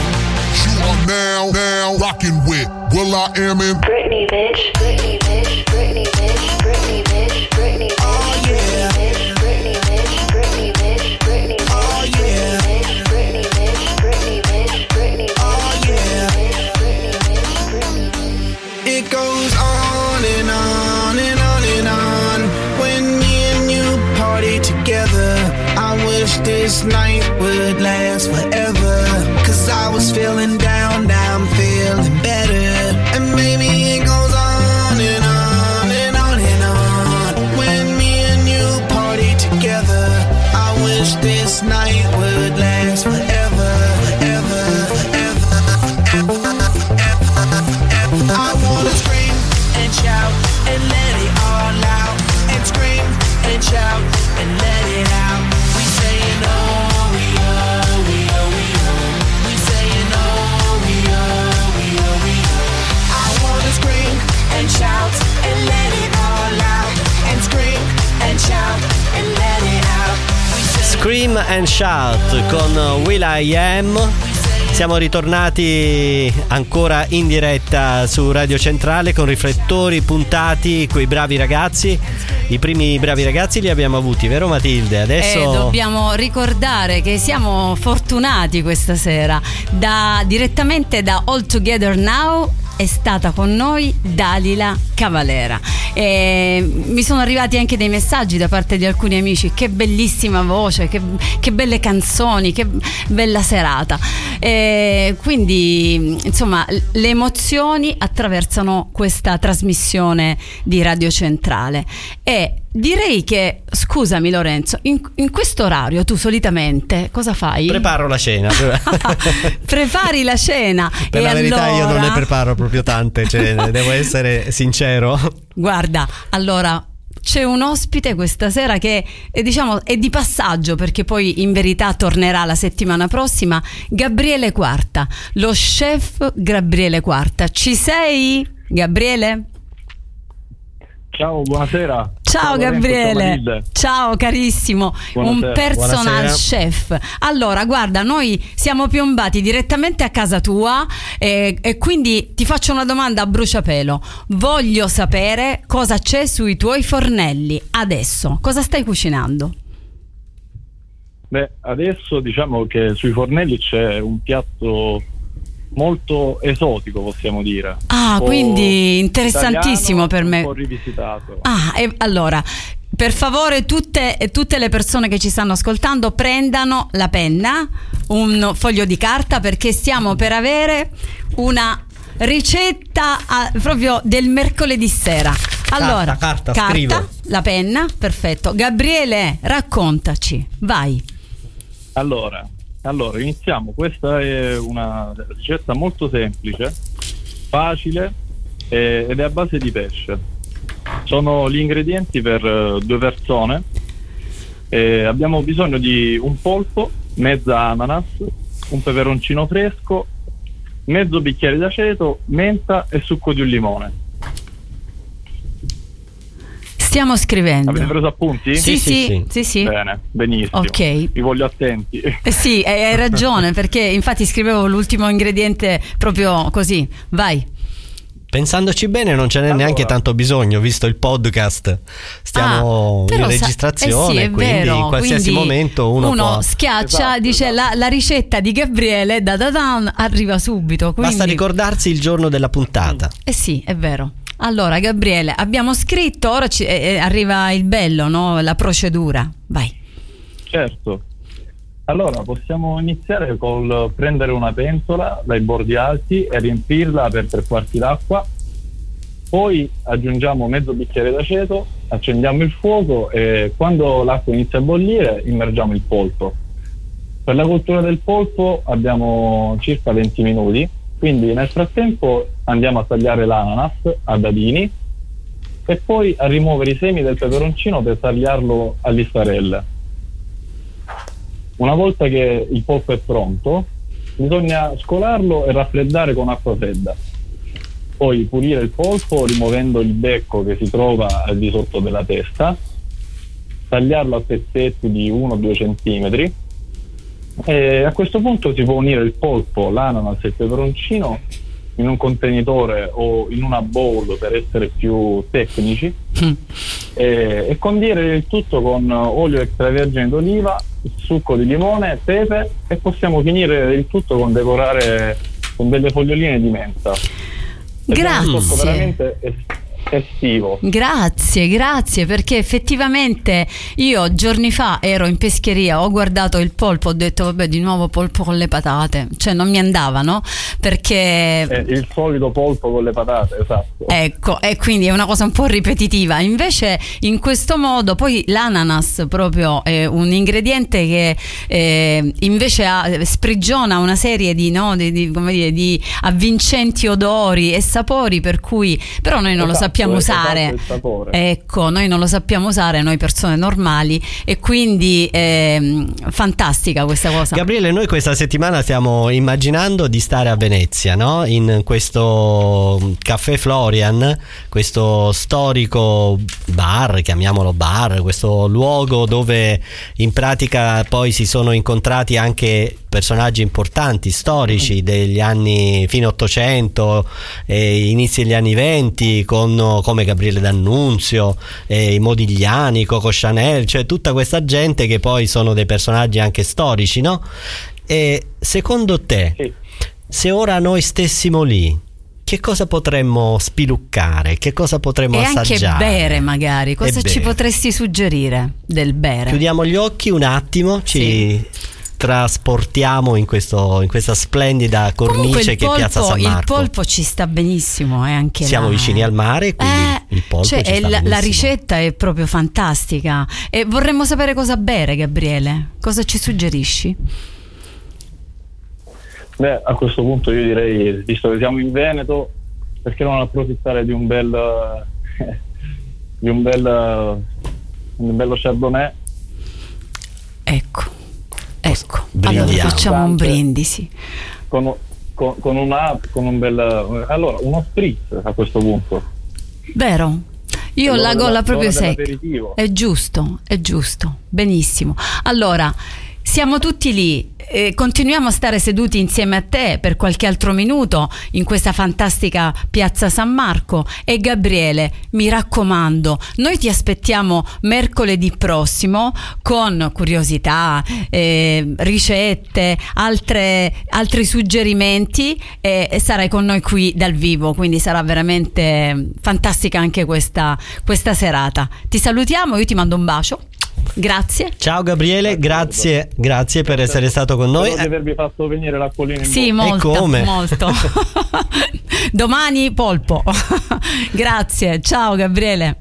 oh.
You are now, now rocking with Will I Am in
Britney, bitch. Britney, bitch. Britney, bitch. Britney, bitch. Britney, bitch.
Oh yeah.
Britney, bitch. Britney, bitch. Britney, bitch.
Oh yeah.
Britney, bitch. Britney, bitch. Britney,
Oh yeah.
Britney, bitch. Britney, bitch.
It goes on and on and on and on. When me and you party together, I wish this night would last forever. Cause I was feeling down, now I'm feeling better. And maybe it goes on and on and on and on. When me and you party together, I wish this night would last forever, forever, forever, forever, forever. I wanna scream and shout and let it all out. And scream and shout and let it out. We saying oh, we oh, we oh, we oh. We saying oh, we oh, we oh, we oh. I wanna scream and shout and let it all out. And scream and shout and let it out. We saying
Scream and Shout con Will I Am. Siamo ritornati ancora in diretta su Radio Centrale con riflettori puntati, quei bravi ragazzi. I primi bravi ragazzi li abbiamo avuti, vero Matilde? Adesso
Eh, dobbiamo ricordare che siamo fortunati questa sera. Da, direttamente da All Together Now è stata con noi Dalila Cavalera. E mi sono arrivati anche dei messaggi da parte di alcuni amici: che bellissima voce, che, che belle canzoni, che bella serata. E quindi insomma le emozioni attraversano questa trasmissione di Radio Centrale. E direi che, scusami Lorenzo, in, in questo orario tu solitamente cosa fai?
preparo la cena.
Prepari la cena.
Per
e
la verità
allora...
io non ne preparo proprio tante, cioè, devo essere sincero.
Guarda, allora c'è un ospite questa sera che è, diciamo, è di passaggio, perché poi in verità tornerà la settimana prossima. Gabriele Quarta, lo chef Gabriele Quarta. Ci sei, Gabriele?
Ciao, buonasera.
Ciao Gabriele, ciao carissimo.
Buonasera.
Un personal
Buonasera.
chef. Allora guarda, noi siamo piombati direttamente a casa tua e, e quindi ti faccio una domanda a bruciapelo. Voglio sapere cosa c'è sui tuoi fornelli adesso. Cosa stai cucinando?
Beh, adesso diciamo che sui fornelli c'è un piatto molto esotico, possiamo dire.
Ah, quindi interessantissimo
italiano,
per me.
Un po' rivisitato.
Ah, e allora, per favore, tutte, tutte le persone che ci stanno ascoltando prendano la penna, un foglio di carta, perché stiamo per avere una ricetta a, proprio del mercoledì sera. Allora,
carta, carta, scrivo.
La penna, perfetto. Gabriele, raccontaci, vai.
Allora, allora iniziamo. Questa è una ricetta molto semplice, facile eh, ed è a base di pesce. Sono gli ingredienti per uh, due persone. Eh, abbiamo bisogno di un polpo, mezza ananas, un peperoncino fresco, mezzo bicchiere d'aceto, menta e succo di un limone.
Stiamo scrivendo.
Avete preso appunti?
Sì, sì, sì, sì, sì.
Bene, benissimo.
Ok.
Vi voglio attenti.
Eh sì, hai ragione, perché infatti scrivevo l'ultimo ingrediente proprio così. Vai.
Pensandoci bene non ce n'è
allora,
neanche tanto bisogno, visto il podcast. Stiamo
ah,
in registrazione,
sa- eh sì,
quindi
vero,
in qualsiasi
quindi
momento uno,
uno
può...
schiaccia,
esatto,
dice
esatto.
La, la ricetta di Gabriele da da da arriva subito. Quindi...
Basta ricordarsi il giorno della puntata.
Eh sì, è vero. Allora Gabriele, abbiamo scritto, ora ci, eh, arriva il bello, no? La procedura. Vai.
Certo. Allora, possiamo iniziare col prendere una pentola dai bordi alti e riempirla per tre quarti d'acqua. Poi aggiungiamo mezzo bicchiere d'aceto, accendiamo il fuoco e quando l'acqua inizia a bollire immergiamo il polpo. Per la cottura del polpo abbiamo circa venti minuti, quindi nel frattempo andiamo a tagliare l'ananas a dadini e poi a rimuovere i semi del peperoncino per tagliarlo a listarelle. Una volta che il polpo è pronto, bisogna scolarlo e raffreddare con acqua fredda. Poi pulire il polpo rimuovendo il becco che si trova al di sotto della testa, tagliarlo a pezzetti di uno due centimetri e a questo punto si può unire il polpo, l'ananas e il peperoncino in un contenitore o in una bowl per essere più tecnici e, e condire il tutto con olio extravergine d'oliva, succo di limone, pepe e possiamo finire il tutto con decorare con delle foglioline di menta.
Grazie.
Veramente estivo.
Grazie, grazie, perché effettivamente io giorni fa ero in pescheria, ho guardato il polpo, ho detto vabbè di nuovo polpo con le patate, cioè non mi andava, no? Perché
eh, il solito polpo con le patate, esatto.
Ecco, e quindi è una cosa un po' ripetitiva. Invece in questo modo poi l'ananas proprio è un ingrediente che eh, invece ha, sprigiona una serie di, no, di, di, come dire, di avvincenti odori e sapori, per cui però noi non
esatto,
lo sappiamo usare, ecco, noi non lo sappiamo usare, noi persone normali, e quindi eh, fantastica questa cosa.
Gabriele, noi questa settimana stiamo immaginando di stare a Venezia, no? In questo Caffè Florian, questo storico bar, chiamiamolo bar, questo luogo dove in pratica poi si sono incontrati anche personaggi importanti, storici degli anni fino ottocento e inizi degli anni venti, con come Gabriele D'Annunzio, eh, i Modigliani, Coco Chanel, cioè tutta questa gente che poi sono dei personaggi anche storici, no? E secondo te, sì, se ora noi stessimo lì, che cosa potremmo spiluccare? Che cosa potremmo
e
assaggiare?
E anche bere magari. Cosa
e
ci
bere.
potresti suggerire del bere?
Chiudiamo gli occhi un attimo, ci
sì.
trasportiamo in, questo, in questa splendida cornice che è Piazza San Marco.
Il polpo ci sta benissimo, eh, anche
siamo
là,
vicini
eh.
al mare, quindi
eh,
il polpo
cioè,
ci sta
la, la
benissimo.
ricetta è proprio fantastica e vorremmo sapere cosa bere, Gabriele. Cosa ci suggerisci?
Beh, a questo punto io direi, visto che siamo in Veneto, perché non approfittare di un bel di un bel un bello chardonnay?
Ecco, ecco.
Brindiamo.
Allora facciamo un brindisi
con, con, con una con un bel allora uno spritz a questo punto.
Vero? Io ho la gola proprio secca.
Dell'aperitivo.
È giusto, è giusto, benissimo. Allora, siamo tutti lì. eh, continuiamo a stare seduti insieme a te per qualche altro minuto in questa fantastica piazza San Marco. E Gabriele, mi raccomando, noi ti aspettiamo mercoledì prossimo con curiosità, eh, ricette, altre, altri suggerimenti, e, e sarai con noi qui dal vivo, quindi sarà veramente fantastica anche questa, questa serata. Ti salutiamo, io ti mando un bacio. Grazie.
Ciao Gabriele, grazie, grazie per essere stato con noi.
Spero di avervi fatto venire l'acquolina in
Sì,
bocca.
molto,
E come?
molto. Domani polpo. Grazie, ciao Gabriele.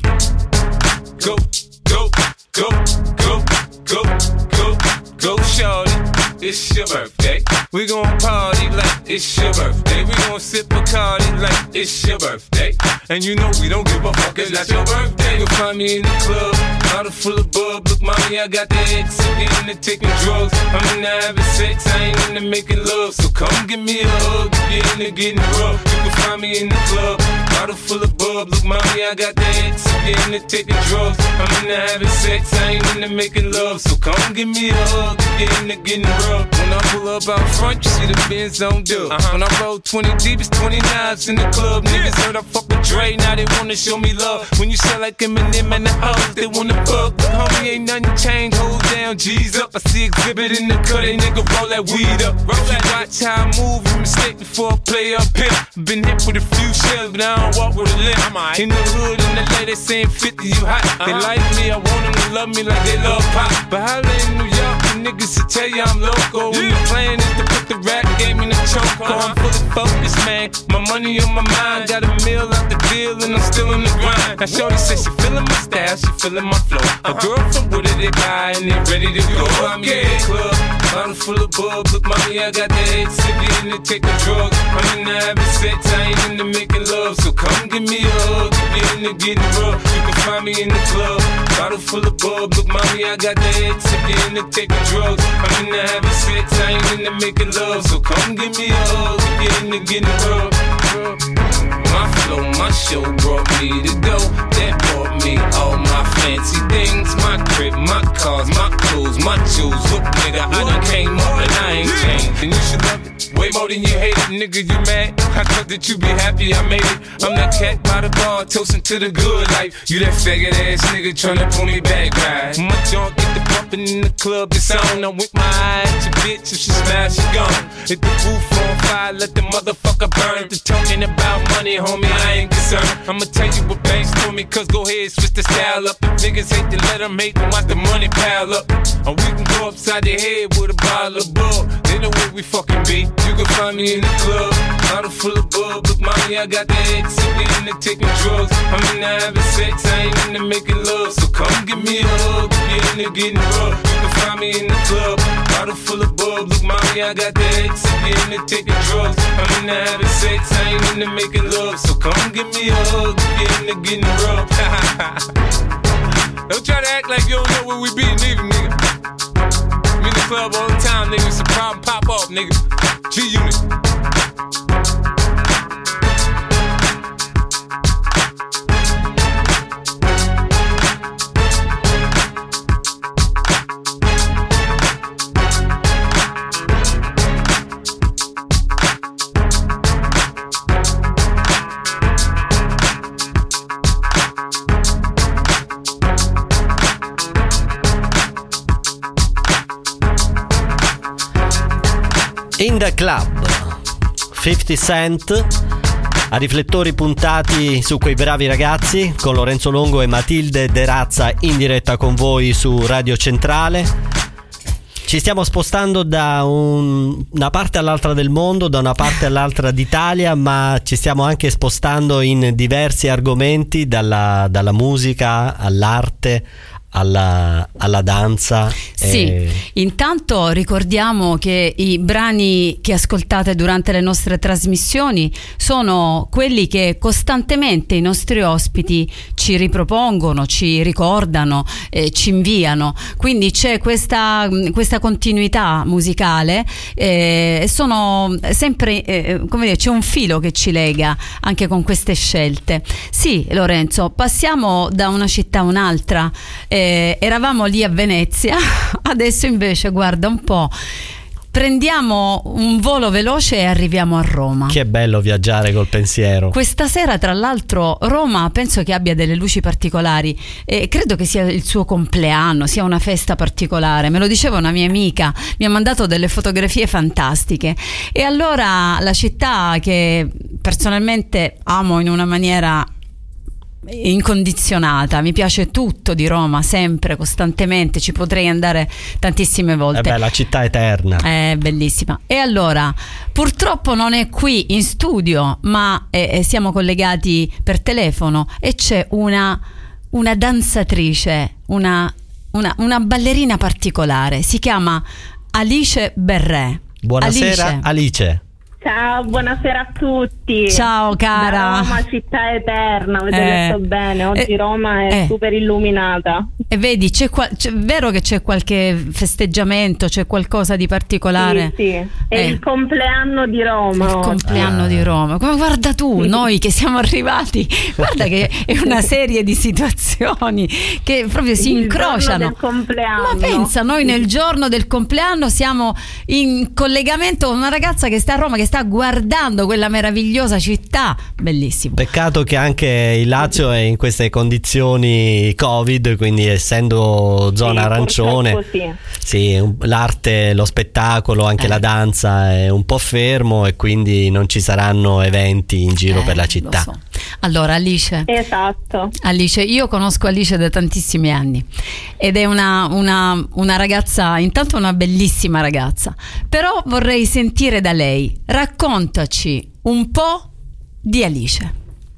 Go, go, go, go, go, go, go, shorty. It's your birthday. We gon' party like it's your birthday. We gon' sip Bacardi like it's your birthday. And you know we don't give a fuck, it's not your birthday. You'll find me in the club, bottle full of bub. Look, mommy, I got the X, I'm into taking drugs. I'm into having sex, I ain't into making love. So come give me a hug if you're into getting rough. You can find me in the club, bottle full of bub. Look, mommy, I got the X, I'm into taking drugs. I'm into having sex, I ain't into making love. So come give me a hug if you're into getting rough. When I pull up out front, you see the Benz on dub. Uh-huh. When I roll twenty deep, it's twenty knives in the club. Niggas heard I fuck with Dre, now they wanna show me love. When you sell like Eminem and the hoes, they wanna fuck. But homie, ain't nothing changed, hold down, G's up. I see exhibit in the cut, they nigga roll that weed up. Roll that, watch how I move, you mistake before I play up here. Been hit with a few shells, but I don't walk with a limp. Right. In the hood, in the lady saying fifty, you hot. Uh-huh. They like me, I want them to love me like they love pop. But holla in New York, the niggas will tell you I'm local. When the plan is to put the rap game in the choke. Uh-huh. I'm fully focused, man. My money on my mind. Got a meal out the deal and I'm still in the grind. Now shorty says she feeling my style, she feeling my flow. A girl from Wooded, they buy and they ready to go. I'm in the club, bottle full of bub. Look, mommy, I got the head sick, into taking drugs. I'm into having sex, I ain't into making love. So come give me a hug if you're into getting rough. You can find me in the club, bottle full of bub. Look, mommy, I got the head sick, into taking drugs. I'm into having sex, I ain't into making love. So come give me a hug if you're into getting rough. My flow, my show brought me to go. That brought me all my fancy things. My crib, my cars, my clothes, my jewels. Look, nigga, I done came up and I ain't changed. And you should love it way more than you hate it, nigga, you mad? I thought that you be happy I made it. I'm that cat by the bar, toasting to the good life. You that faggot ass nigga tryna pull me back, right? My junk get the bumpin' in the club, it's on. I'm with my eye at your bitch, if she smash, she gone. Hit the roof on fire, let the motherfucker burn. The talking about money, homie, I ain't concerned. I'ma tell you what banks told me, cause go ahead, switch the style up. If niggas hate to let them hate, then watch the money pile up. Or we can go upside the head with a bottle of bug. They know where we fucking be. You can find me in the club, bottle full of bub. Look, mommy, I got the head sick, into taking drugs. I'm into having sex, I ain't into making love. So come give me a hug if you're into getting rough. You can find me in the club, bottle full of bub. Look, mommy, I got the head sick, into taking drugs. I'm into having sex, I ain't into making love. So come give me a hug if you're into getting rough. Don't try to act like you don't know where we be, nigga, nigga. I'm in the club all the time, nigga. It's a problem, pop off, nigga. G-Unit.
In the Club, fifty Cent, a riflettori puntati su quei bravi ragazzi, con Lorenzo Longo e Matilde De Razza in diretta con voi su Radio Centrale. Ci stiamo spostando da un, una parte all'altra del mondo, da una parte all'altra d'Italia, ma ci stiamo anche spostando in diversi argomenti, dalla, dalla musica all'arte, alla, alla danza.
Sì,
e...
intanto ricordiamo che i brani che ascoltate durante le nostre trasmissioni sono quelli che costantemente i nostri ospiti ci ripropongono, ci ricordano, eh, ci inviano, quindi c'è questa, questa continuità musicale, eh, sono sempre, eh, come dire, c'è un filo che ci lega anche con queste scelte. Sì, Lorenzo, passiamo da una città a un'altra. eh, Eh, eravamo lì a Venezia, adesso invece guarda un po', prendiamo un volo veloce e arriviamo a Roma.
Che bello viaggiare col pensiero.
Questa sera, tra l'altro, Roma penso che abbia delle luci particolari e credo che sia il suo compleanno, sia una festa particolare. Me lo diceva una mia amica, mi ha mandato delle fotografie fantastiche. E allora la città che personalmente amo in una maniera incondizionata, mi piace tutto di Roma, sempre, costantemente, ci potrei andare tantissime volte.
Eh beh, la città eterna,
è bellissima. E allora purtroppo non è qui in studio, ma eh, siamo collegati per telefono e c'è una, una danzatrice, una, una, una ballerina particolare, si chiama Alice Berré.
Buonasera Alice, Alice.
Ciao, buonasera a tutti.
Ciao cara.
Da Roma, città eterna, avete
eh,
detto bene, oggi eh, Roma è eh. super illuminata.
E vedi, c'è, qua, c'è vero che c'è qualche festeggiamento, c'è qualcosa di particolare?
Sì, sì, è eh. il compleanno di Roma.
Il compleanno
ah.
di Roma. Come guarda tu, sì. Noi che siamo arrivati, guarda che è una serie di situazioni che proprio si
il
incrociano.
Del compleanno.
Ma pensa, noi nel giorno del compleanno siamo in collegamento con una ragazza che sta a Roma, che sta guardando quella meravigliosa città, bellissimo.
Peccato che anche il Lazio è in queste condizioni Covid, quindi essendo zona sì, arancione sì. Sì, l'arte, lo spettacolo, anche eh. la danza è un po' fermo e quindi non ci saranno eventi in giro eh, per la città.
So. Allora Alice,
esatto.
Alice, io conosco Alice da tantissimi anni ed è una, una, una ragazza, intanto una bellissima ragazza, però vorrei sentire da lei. Raccontaci un po' di Alice.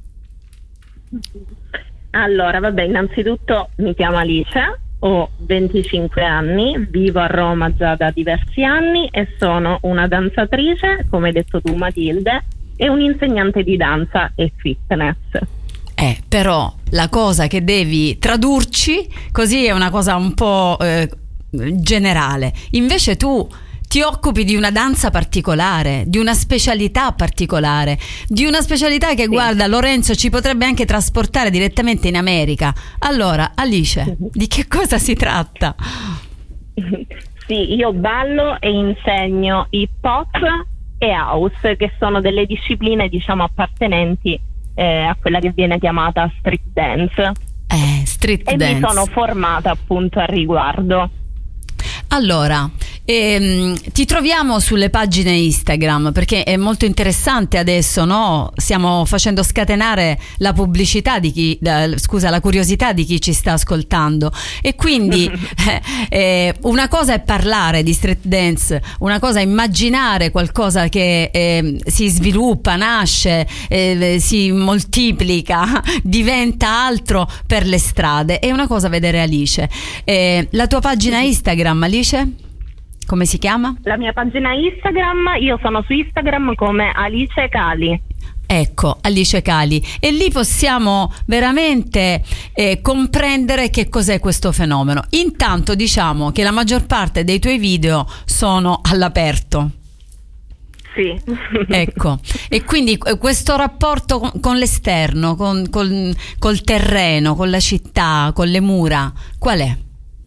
Allora, vabbè, innanzitutto mi chiamo Alice, ho venticinque anni, vivo a Roma già da diversi anni e sono una danzatrice, come hai detto tu Matilde, e un'insegnante di danza e fitness.
Eh, però la cosa che devi tradurci, così è una cosa un po' eh, generale. Invece tu ti occupi di una danza particolare, di una specialità particolare, di una specialità che, sì. guarda, Lorenzo ci potrebbe anche trasportare direttamente in America. Allora, Alice, di che cosa si tratta?
Sì, io ballo e insegno hip hop e house, che sono delle discipline, diciamo, appartenenti eh, a quella che viene chiamata street dance.
Eh, street
e
dance.
mi sono formata appunto al riguardo.
Allora, ehm, ti troviamo sulle pagine Instagram perché è molto interessante adesso, no? Stiamo facendo scatenare la pubblicità di chi, eh, scusa, la curiosità di chi ci sta ascoltando e quindi eh, eh, una cosa è parlare di street dance, una cosa è immaginare qualcosa che eh, si sviluppa, nasce, eh, si moltiplica, diventa altro per le strade, è una cosa vedere Alice. Eh, la tua pagina Instagram, Alice? Come si chiama?
La mia pagina Instagram, io sono su Instagram come Alice Cali.
Ecco, Alice Cali. E lì possiamo veramente eh, comprendere che cos'è questo fenomeno. Intanto diciamo che la maggior parte dei tuoi video sono all'aperto.
Sì.
Ecco, e quindi questo rapporto con, con l'esterno, con, con, col terreno, con la città, con le mura, qual è?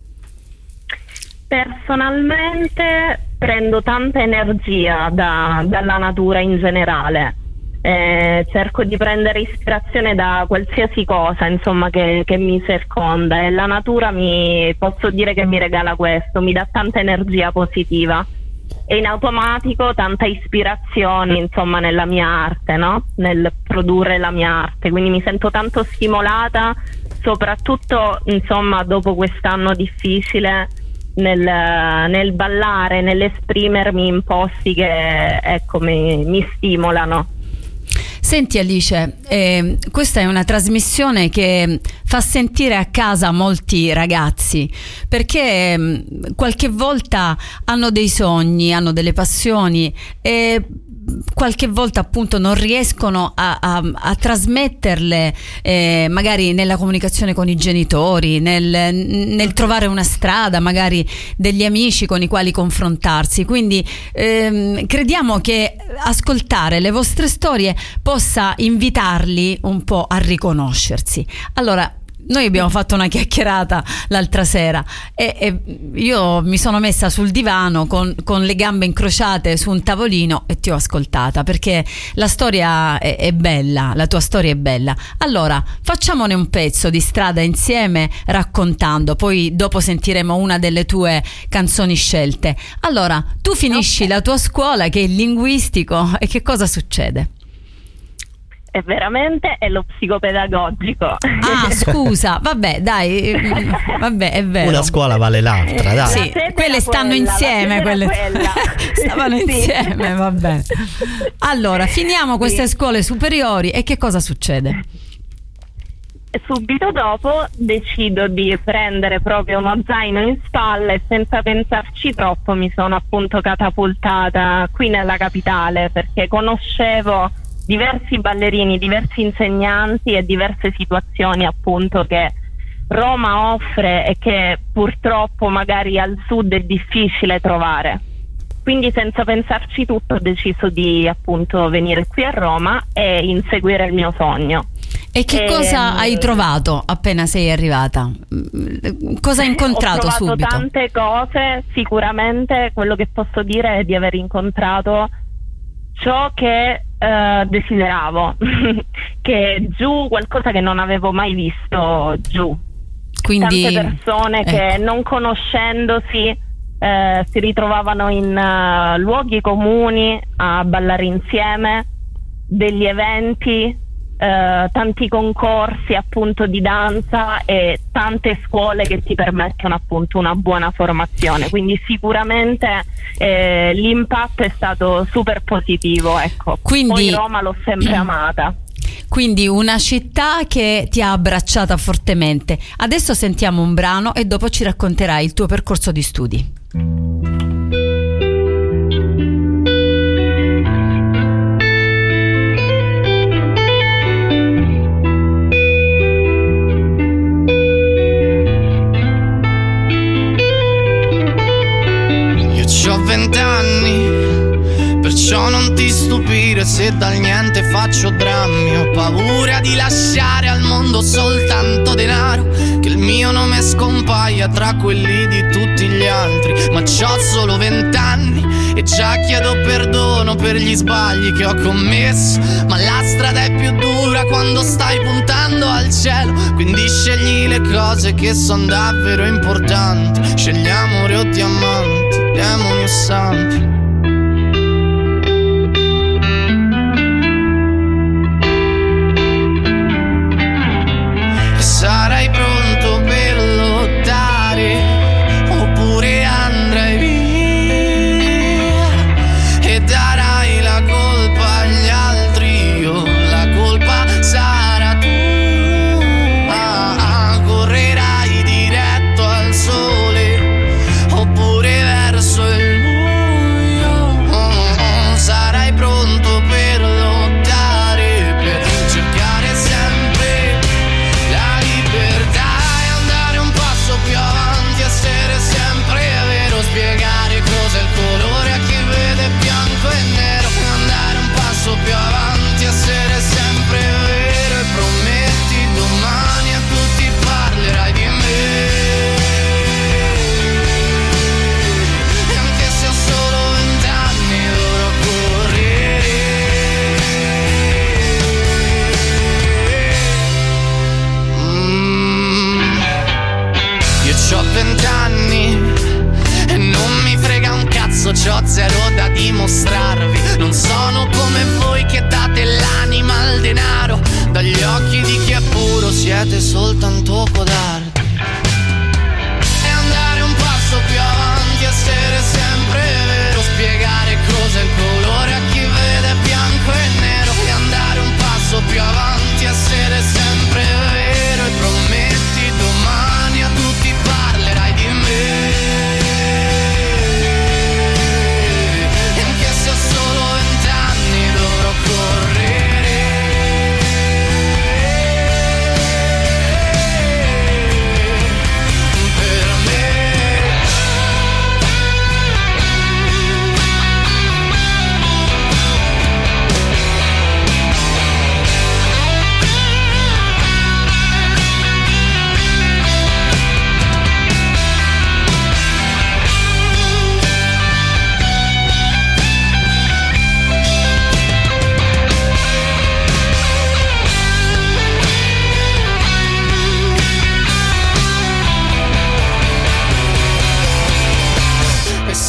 Personalmente prendo tanta energia da, dalla natura in generale, eh, cerco di prendere ispirazione da qualsiasi cosa, insomma, che, che mi circonda, e la natura mi posso dire che mi regala questo, mi dà tanta energia positiva e in automatico tanta ispirazione, insomma, nella mia arte, no? Nel produrre la mia arte, quindi mi sento tanto stimolata, soprattutto, insomma, dopo quest'anno difficile, Nel, nel ballare, nell'esprimermi in posti che, ecco, mi, mi stimolano.
Senti Alice, eh, questa è una trasmissione che fa sentire a casa molti ragazzi perché eh, qualche volta hanno dei sogni, hanno delle passioni e qualche volta appunto non riescono a, a, a trasmetterle eh, magari nella comunicazione con i genitori, nel, nel trovare una strada, magari degli amici con i quali confrontarsi, quindi ehm, crediamo che ascoltare le vostre storie possa invitarli un po' a riconoscersi. Allora noi abbiamo fatto una chiacchierata l'altra sera e, e io mi sono messa sul divano con, con le gambe incrociate su un tavolino e ti ho ascoltata, perché la storia è, è bella, la tua storia è bella. Allora facciamone un pezzo di strada insieme raccontando, poi dopo sentiremo una delle tue canzoni scelte. Allora tu finisci okay. la tua scuola, che è il linguistico, e che cosa succede?
È veramente è lo psicopedagogico.
Ah, scusa, vabbè, dai, vabbè, è vero.
Una scuola vale l'altra, dai.
Sì, quelle stanno
quella,
insieme, quelle stavano
sì.
insieme, va bene. Allora, finiamo queste sì. scuole superiori e che cosa succede?
Subito dopo decido di prendere proprio uno zaino in spalla e senza pensarci troppo mi sono appunto catapultata qui nella capitale, perché conoscevo diversi ballerini, diversi insegnanti e diverse situazioni appunto che Roma offre e che purtroppo magari al sud è difficile trovare. Quindi senza pensarci tutto ho deciso di appunto venire qui a Roma e inseguire il mio sogno.
E che e, cosa hai trovato appena sei arrivata? Cosa hai incontrato
ho trovato
subito?
Tante cose, sicuramente quello che posso dire è di aver incontrato ciò che Uh, desideravo, che è giù qualcosa che non avevo mai visto giù.
Quindi
tante persone ecco. che non conoscendosi uh, si ritrovavano in uh, luoghi comuni a ballare insieme, degli eventi, Uh, tanti concorsi appunto di danza e tante scuole che ti permettono appunto una buona formazione, quindi sicuramente eh, l'impatto è stato super positivo, ecco.
Quindi,
poi Roma l'ho sempre amata.
Quindi una città che ti ha abbracciata fortemente. Adesso sentiamo un brano e dopo ci racconterai il tuo percorso di studi.
C'ho vent'anni, perciò non ti stupire se dal niente faccio drammi. Ho paura di lasciare al mondo soltanto denaro, che il mio nome scompaia tra quelli di tutti gli altri. Ma c'ho solo vent'anni e già chiedo perdono per gli sbagli che ho commesso. Ma la strada è più dura quando stai puntando al cielo, quindi scegli le cose che son davvero importanti. Scegli amore o diamanti, demoni o santi. E sarai pronto per lottare oppure andrai via e darai la colpa agli altri. Io la colpa sarà tua. Correrai diretto al sole oppure verso il buio. Sarai pronto per lottare, per cercare sempre la libertà e andare un passo più avanti, essere sempre vero, spiegare cos'è il colore a chi vede bianco e nero, e andare un passo più avanti, essere sempre vero, e prometti domani a tutti parlerai di me. E anche se ho solo vent'anni dovrò correre. Mm. Io c'ho vent'anni e non mi frega un cazzo, c'ho zero da dimostrarvi. Non sono come voi che date l'anima al denaro, dagli occhi di chi è puro siete soltanto codardi. E andare un passo più avanti, essere sempre vero, spiegare cos'è il colore a chi vede bianco e nero, e andare un passo più avanti, essere sempre vero, e prometti domani a tutti parlerai di me. E anche se ho solo vent'anni dovrò correre.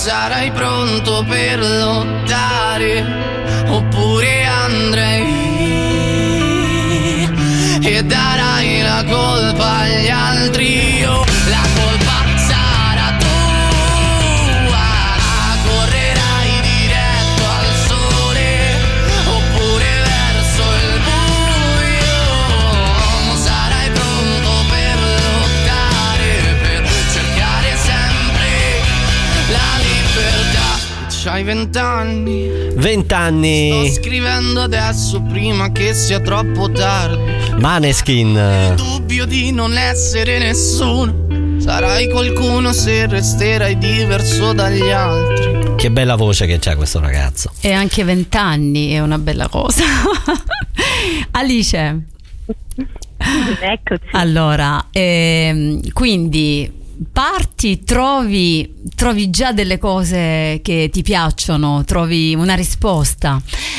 sarai pronto per lottare, oppure andrei e darai la colpa agli altri. Io la colpa sarà tua, correrai diretto al sole, oppure verso il buio. Sarai pronto per lottare, per cercare sempre la libertà. C'hai vent'anni,
Vent'anni.
sto scrivendo adesso prima che sia troppo tardi.
Maneskin.
Dubbio di non essere nessuno, sarai qualcuno se resterai diverso dagli altri.
Che bella voce che c'ha questo ragazzo.
E anche vent'anni è una bella cosa. Alice.
Eccoci.
Allora, ehm, quindi parti, trovi, trovi già delle cose che ti piacciono, trovi una risposta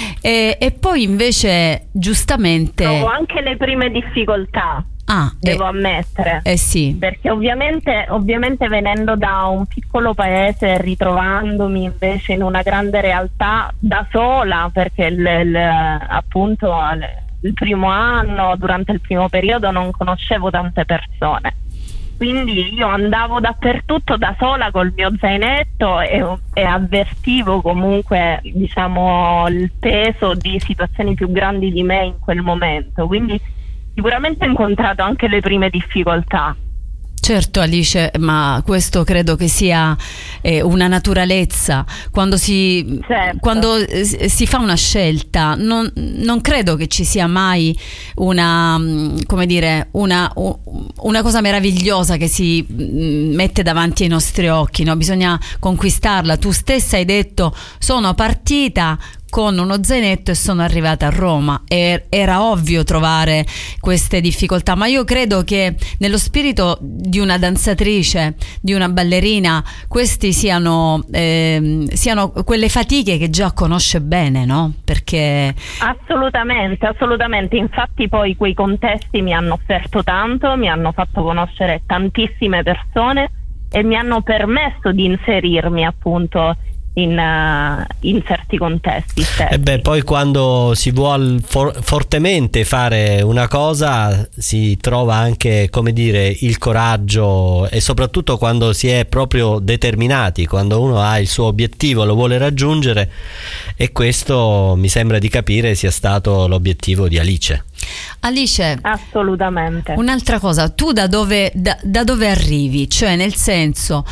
e, e poi invece giustamente
Trovo anche le prime difficoltà.
Ah,
devo
eh,
ammettere.
Eh sì.
Perché ovviamente, ovviamente venendo da un piccolo paese, ritrovandomi invece in una grande realtà da sola, perché il, il, appunto il primo anno, durante il primo periodo non conoscevo tante persone. Quindi io andavo dappertutto da sola col mio zainetto e, e avvertivo comunque, diciamo, il peso di situazioni più grandi di me in quel momento. Quindi sicuramente ho incontrato anche le prime difficoltà.
Certo Alice, ma questo credo che sia eh, una naturalezza. Quando si,
certo.
quando eh, si fa una scelta, non, non credo che ci sia mai una, come dire, una, una cosa meravigliosa che si mette davanti ai nostri occhi, no? Bisogna conquistarla. Tu stessa hai detto: sono partita con uno zainetto e sono arrivata a Roma. E era ovvio trovare queste difficoltà, ma io credo che nello spirito di una danzatrice, di una ballerina, questi siano, eh, siano quelle fatiche che già conosce bene, no? Perché
assolutamente, assolutamente. Infatti poi quei contesti mi hanno offerto tanto, mi hanno fatto conoscere tantissime persone e mi hanno permesso di inserirmi appunto In, uh, in certi contesti.
E beh, poi quando si vuol for- fortemente fare una cosa si trova anche, come dire, il coraggio, e soprattutto quando si è proprio determinati, quando uno ha il suo obiettivo, lo vuole raggiungere, e questo mi sembra di capire sia stato l'obiettivo di Alice.
Alice,
assolutamente.
Un'altra cosa, tu da dove, da, da dove arrivi? Cioè, nel senso,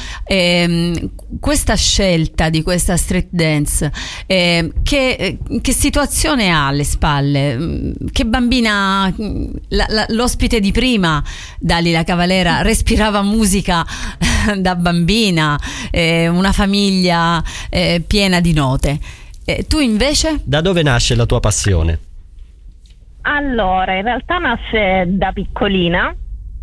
ehm, questa scelta di questa street dance, eh, che, che situazione ha alle spalle? Che bambina, la, la, l'ospite di prima, Dalila Cavalera, respirava musica da bambina, eh, una famiglia eh, piena di note. Eh, tu invece?
Da dove nasce la tua passione?
Allora, in realtà nasce da piccolina,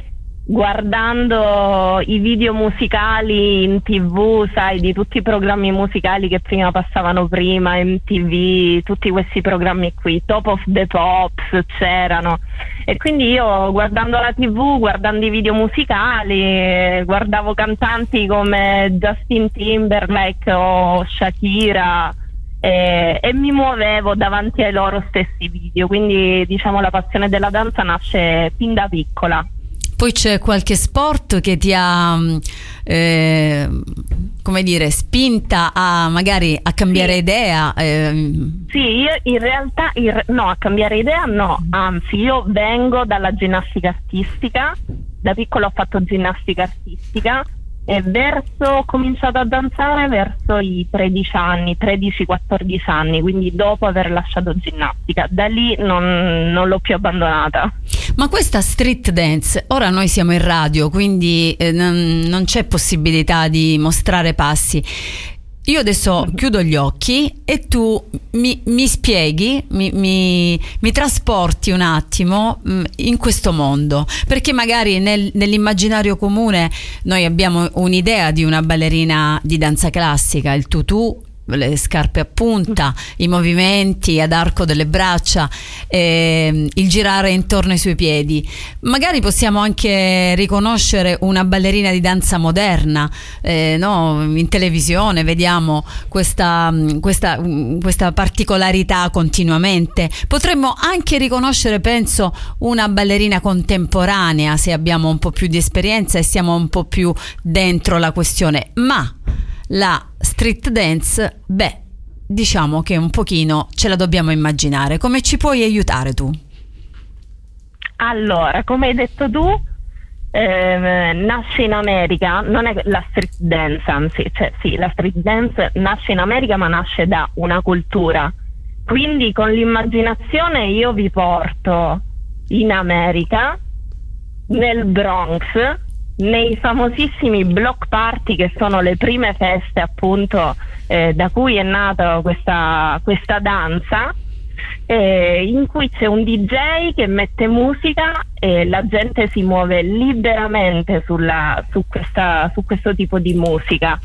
guardando i video musicali in tivù, sai, di tutti i programmi musicali che prima passavano prima, M T V, tutti questi programmi qui, Top of the Pops c'erano, e quindi io guardando la tivù, guardando i video musicali, guardavo cantanti come Justin Timberlake o Shakira, E, e mi muovevo davanti ai loro stessi video, quindi diciamo la passione della danza nasce fin da piccola.
Poi c'è qualche sport che ti ha eh, come dire, spinta a magari a cambiare sì. idea? Eh.
Sì, io in realtà in, no, a cambiare idea no, anzi io vengo dalla ginnastica artistica, da piccola ho fatto ginnastica artistica e verso ho cominciato a danzare verso i tredici anni, tredici quattordici anni, quindi dopo aver lasciato ginnastica. Da lì non, non l'ho più abbandonata.
Ma questa street dance, ora noi siamo in radio, quindi eh, non, non c'è possibilità di mostrare passi. Io adesso chiudo gli occhi e tu mi, mi spieghi, mi, mi, mi trasporti un attimo mh, in questo mondo, perché magari nel, nell'immaginario comune noi abbiamo un'idea di una ballerina di danza classica, il tutù, le scarpe a punta, i movimenti ad arco delle braccia, eh, il girare intorno ai suoi piedi. Magari possiamo anche riconoscere una ballerina di danza moderna, eh, no? In televisione vediamo questa, questa, questa particolarità continuamente. Potremmo anche riconoscere, penso, una ballerina contemporanea se abbiamo un po' più di esperienza e siamo un po' più dentro la questione, ma la street dance, beh, diciamo che un pochino ce la dobbiamo immaginare. Come ci puoi aiutare tu?
Allora, come hai detto tu, eh, nasce in America, non è la street dance, anzi, cioè sì, la street dance nasce in America, ma nasce da una cultura. Quindi con l'immaginazione io vi porto in America, nel Bronx, nei famosissimi block party, che sono le prime feste appunto eh, da cui è nata questa, questa danza, eh, in cui c'è un D J che mette musica e la gente si muove liberamente sulla, su, questa, su questo tipo di musica.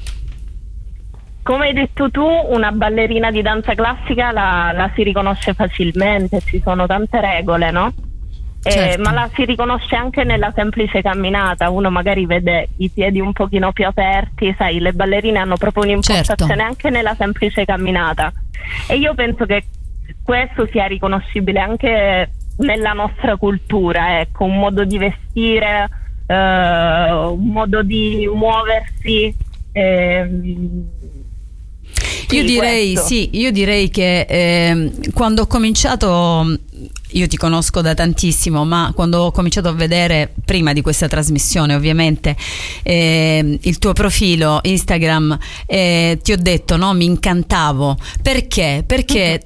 Come hai detto tu, una ballerina di danza classica la, la si riconosce facilmente, ci sono tante regole, no?
Certo.
Eh, ma la si riconosce anche nella semplice camminata. Uno magari vede i piedi un pochino più aperti, sai, le ballerine hanno proprio un'impostazione, certo, anche nella semplice camminata, e io penso che questo sia riconoscibile anche nella nostra cultura, ecco, un modo di vestire, eh, un modo di muoversi, ehm,
io direi questo. Sì, io direi che eh, quando ho cominciato, io ti conosco da tantissimo, ma quando ho cominciato a vedere, prima di questa trasmissione ovviamente, eh, il tuo profilo Instagram, eh, ti ho detto, no, mi incantavo. Perché? Perché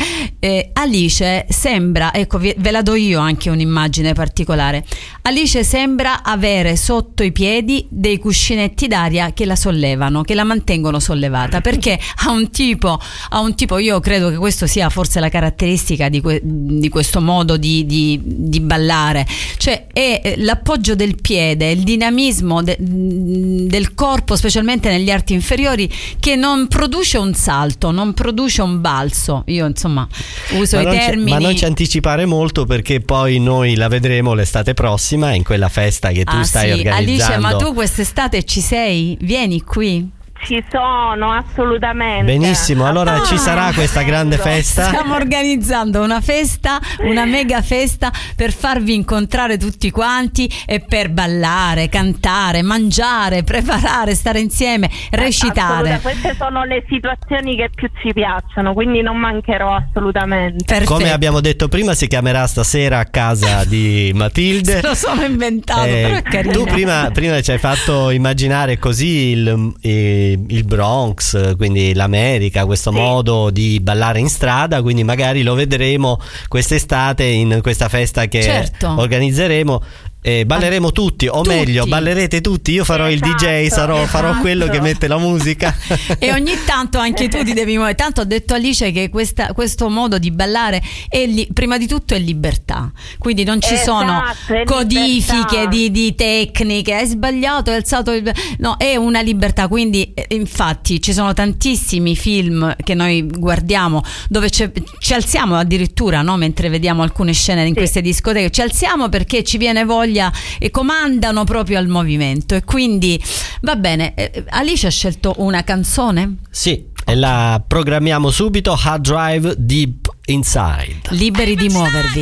eh, Alice sembra, ecco, ve la do io anche un'immagine particolare. Alice sembra avere sotto i piedi dei cuscinetti d'aria che la sollevano, che la mantengono sollevata, perché ha un tipo, ha un tipo, io credo che questo sia forse la caratteristica di, que, di questo modo di, di, di ballare, cioè è l'appoggio del piede, il dinamismo de, del corpo, specialmente negli arti inferiori, che non produce un salto, non produce un balzo. Io insomma uso ma i termini,
ma non ci anticipare molto, perché poi noi la vedremo l'estate prossima in quella festa che tu
ah,
stai
sì.
organizzando.
Alice, ma tu quest'estate ci sei? Vieni qui.
Ci sono, assolutamente.
Benissimo, allora
ah,
ci sarà questa grande festa.
Stiamo organizzando una festa, una mega festa, per farvi incontrare tutti quanti e per ballare, cantare, mangiare, preparare, stare insieme, recitare.
Queste sono le situazioni che più ci piacciono, quindi non mancherò assolutamente.
Perfetto. Come abbiamo detto prima, si chiamerà Stasera a casa di Matilde.
Se lo sono inventato,
eh,
però è carino.
Tu prima, prima ci hai fatto immaginare così il, il il Bronx, quindi l'America, questo sì. modo di ballare in strada, quindi magari lo vedremo quest'estate in questa festa che certo. organizzeremo. Eh, balleremo tutti, o tutti. meglio ballerete tutti, io farò esatto, il D J, sarò, esatto. farò quello che mette la musica
e ogni tanto anche tu ti devi muovere. Tanto ho detto Alice che questa, questo modo di ballare è li, prima di tutto è libertà, quindi non ci esatto, sono codifiche di, di tecniche, hai sbagliato, hai alzato il... no, è una libertà. Quindi infatti ci sono tantissimi film che noi guardiamo dove ci alziamo addirittura, no? Mentre vediamo alcune scene in sì. queste discoteche ci alziamo perché ci viene voglia e comandano proprio al movimento. E quindi va bene. Alice ha scelto una canzone?
Sì, e la programmiamo subito. Hard Drive, Deep Inside.
Liberi di muovervi.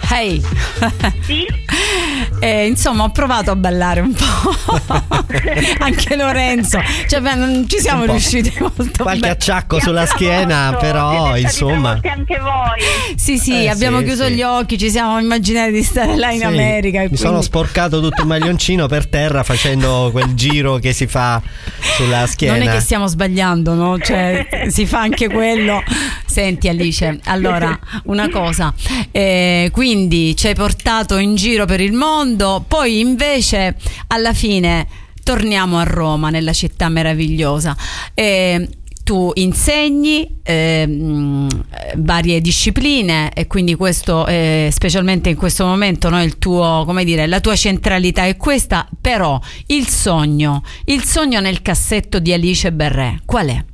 Hey.
Sì?
Eh, insomma, ho provato a ballare un po'. Anche Lorenzo. Cioè, beh, non ci siamo riusciti molto
qualche
bene.
acciacco sulla schiena,
Molto,
però
siete
insomma
stati anche voi.
Sì, sì,
Eh,
abbiamo
sì,
chiuso
sì.
gli occhi, ci siamo immaginati di stare là in
Sì,
America. e
mi
quindi-
sono sporcato tutto il maglioncino per terra facendo quel giro che si fa sulla schiena.
Non è che stiamo sbagliando, no? Cioè, si fa anche quello. Senti Alice, allora, una cosa, eh, quindi ci hai portato in giro per il mondo, poi invece alla fine torniamo a Roma, nella città meravigliosa. Eh, tu insegni eh, mh, varie discipline e quindi questo eh, specialmente in questo momento, no, il tuo, come dire, la tua centralità è questa, però il sogno, il sogno nel cassetto di Alice Berré, qual è?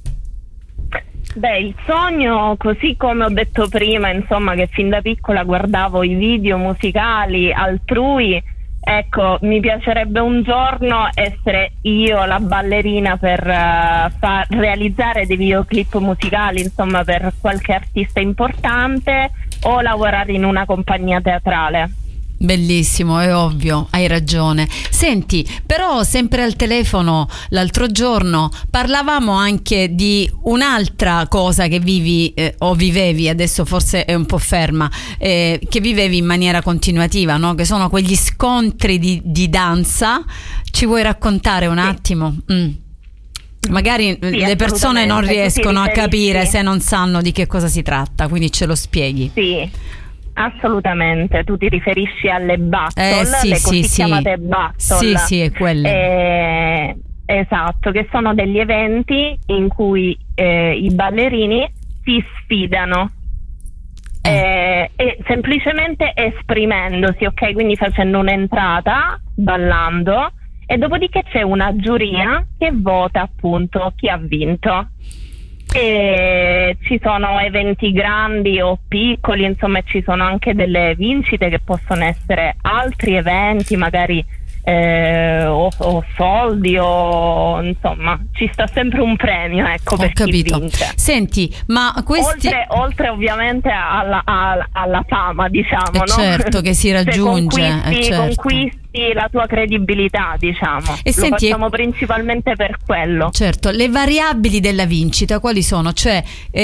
Beh, il sogno, così come ho detto prima, insomma, che fin da piccola guardavo i video musicali altrui, ecco, mi piacerebbe un giorno essere io la ballerina per uh, far realizzare dei videoclip musicali, insomma, per qualche artista importante, o lavorare in una compagnia teatrale.
Bellissimo, è ovvio, hai ragione. Senti, però sempre al telefono l'altro giorno parlavamo anche di un'altra cosa che vivi eh, o vivevi, adesso forse è un po' ferma, eh, che vivevi in maniera continuativa, no? Che sono quegli scontri di, di danza. Ci vuoi raccontare un attimo? Mm. Magari
Sì,
le persone non
assolutamente.
riescono
Tu
a
ti
capire
riferisci-
se non sanno di che cosa si tratta, quindi ce lo spieghi.
Sì. Assolutamente, tu ti riferisci alle battle,
Eh, sì,
le
sì,
così
sì.
chiamate battle.
Sì, sì, è quelle.
Eh, esatto, che sono degli eventi in cui eh, i ballerini si sfidano. Eh, e semplicemente esprimendosi, ok? Quindi facendo un'entrata, ballando, e dopodiché c'è una giuria che vota appunto chi ha vinto. E ci sono eventi grandi o piccoli, insomma, ci sono anche delle vincite che possono essere altri eventi, magari eh, o, o soldi, o insomma, ci sta sempre un premio, ecco, per
Ho capito.
chi vince.
Senti, ma questi
Oltre, oltre ovviamente alla, alla, alla fama, diciamo,
Eh,
no?
certo, che si
Se
raggiunge,
conquisti,
eh, certo.
conquisti la tua credibilità, diciamo.
E
Lo
senti,
facciamo principalmente per quello.
Certo, le variabili della vincita quali sono? Cioè,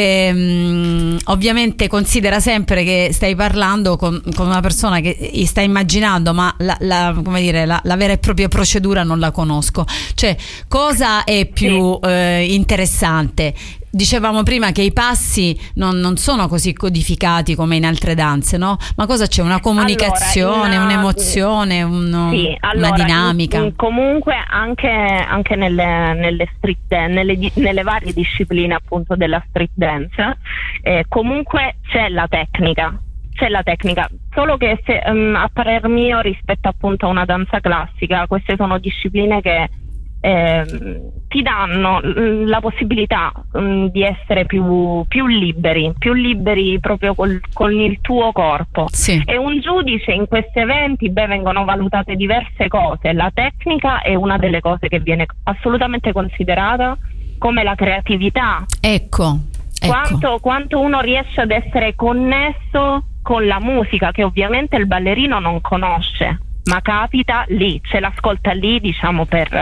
ehm, ovviamente considera sempre che stai parlando con, con una persona che sta immaginando, ma la, la, come dire, la, la vera e propria procedura non la conosco. Cioè, cosa è più eh, interessante? Dicevamo prima che i passi non, non sono così codificati come in altre danze, no? Ma cosa c'è? Una comunicazione,
Allora, in-
un'emozione, un-
Sì, allora,
una dinamica?
in- in- comunque anche, anche nelle, nelle street dance, nelle, di- nelle varie discipline appunto della street dance, eh, comunque c'è la tecnica. C'è la tecnica, solo che se, um, a parer mio, rispetto appunto a una danza classica, queste sono discipline che ehm, ti danno mm, la possibilità mm, di essere più, più liberi, più liberi proprio col, con il tuo corpo.
Sì.
E un giudice in questi eventi, beh, vengono valutate diverse cose. La tecnica è una delle cose che viene assolutamente considerata, come la creatività.
Ecco, ecco.
Quanto, quanto uno riesce ad essere connesso con la musica, che ovviamente il ballerino non conosce, ma capita lì, ce l'ascolta lì, diciamo, per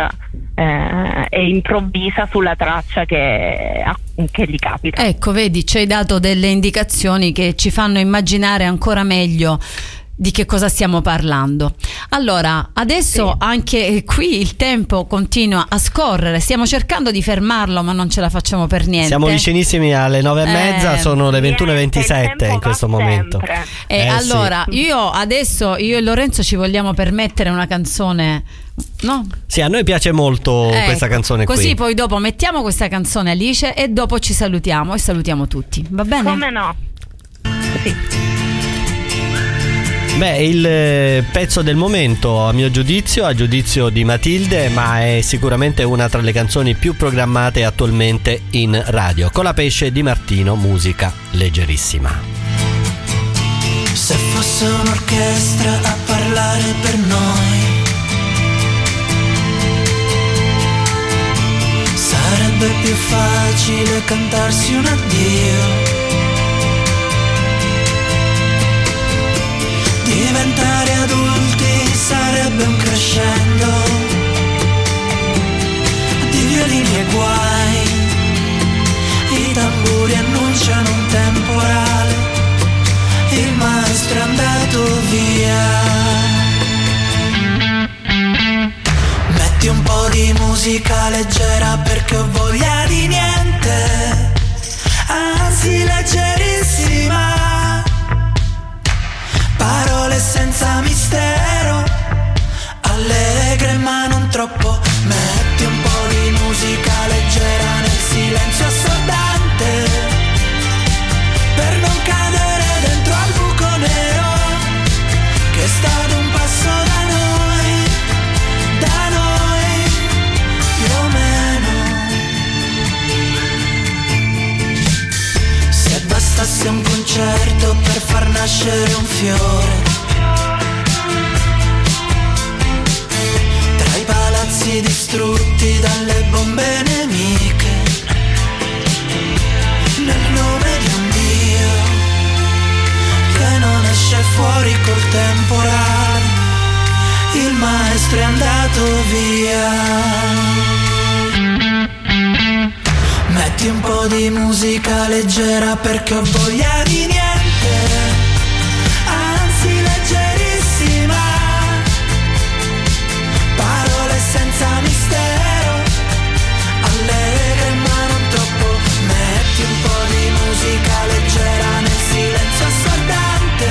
eh, e improvvisa sulla traccia che, che gli capita.
Ecco, vedi, ci hai dato delle indicazioni che ci fanno immaginare ancora meglio di che cosa stiamo parlando. Allora, adesso anche qui il tempo continua a scorrere, stiamo cercando di fermarlo, ma non ce la facciamo per niente.
Siamo vicinissimi alle nove e mezza,
Eh,
sono le ventuno e
niente, il
ventisette
tempo
in questo
va
momento.
sempre.
E
Eh,
allora,
sì.
io adesso, io e Lorenzo ci vogliamo permettere una canzone, no?
Sì, a noi piace molto
Ecco,
questa canzone qui.
così poi dopo mettiamo questa canzone, Alice, e dopo ci salutiamo e salutiamo tutti, va bene?
Come no? Sì.
Beh, il eh, pezzo del momento, a mio giudizio, a giudizio di Matilde, ma è sicuramente una tra le canzoni più programmate attualmente in radio. Colapesce di Martino, musica leggerissima.
Se fosse un'orchestra a parlare per noi, sarebbe più facile cantarsi un addio. maestro è andato via. Metti un po' di musica leggera perché ho voglia di niente, anzi leggerissima, parole senza mistero, allegre ma non troppo. Metti un po' di musica leggera nel silenzio assordante, per non cadere dentro al buco nero che sta ad un passo da noi, da noi, più o meno. Se bastasse un concerto per far nascere un fiore, tra i palazzi distrutti dalle bombe nemiche, nel nome di un Dio che non esce fuori col temporale, il maestro è andato via. Metti un po' di musica leggera perché ho voglia di niente, anzi leggerissima, parole senza mistero, allegre ma non troppo. Metti un po' di musica leggera nel silenzio assordante,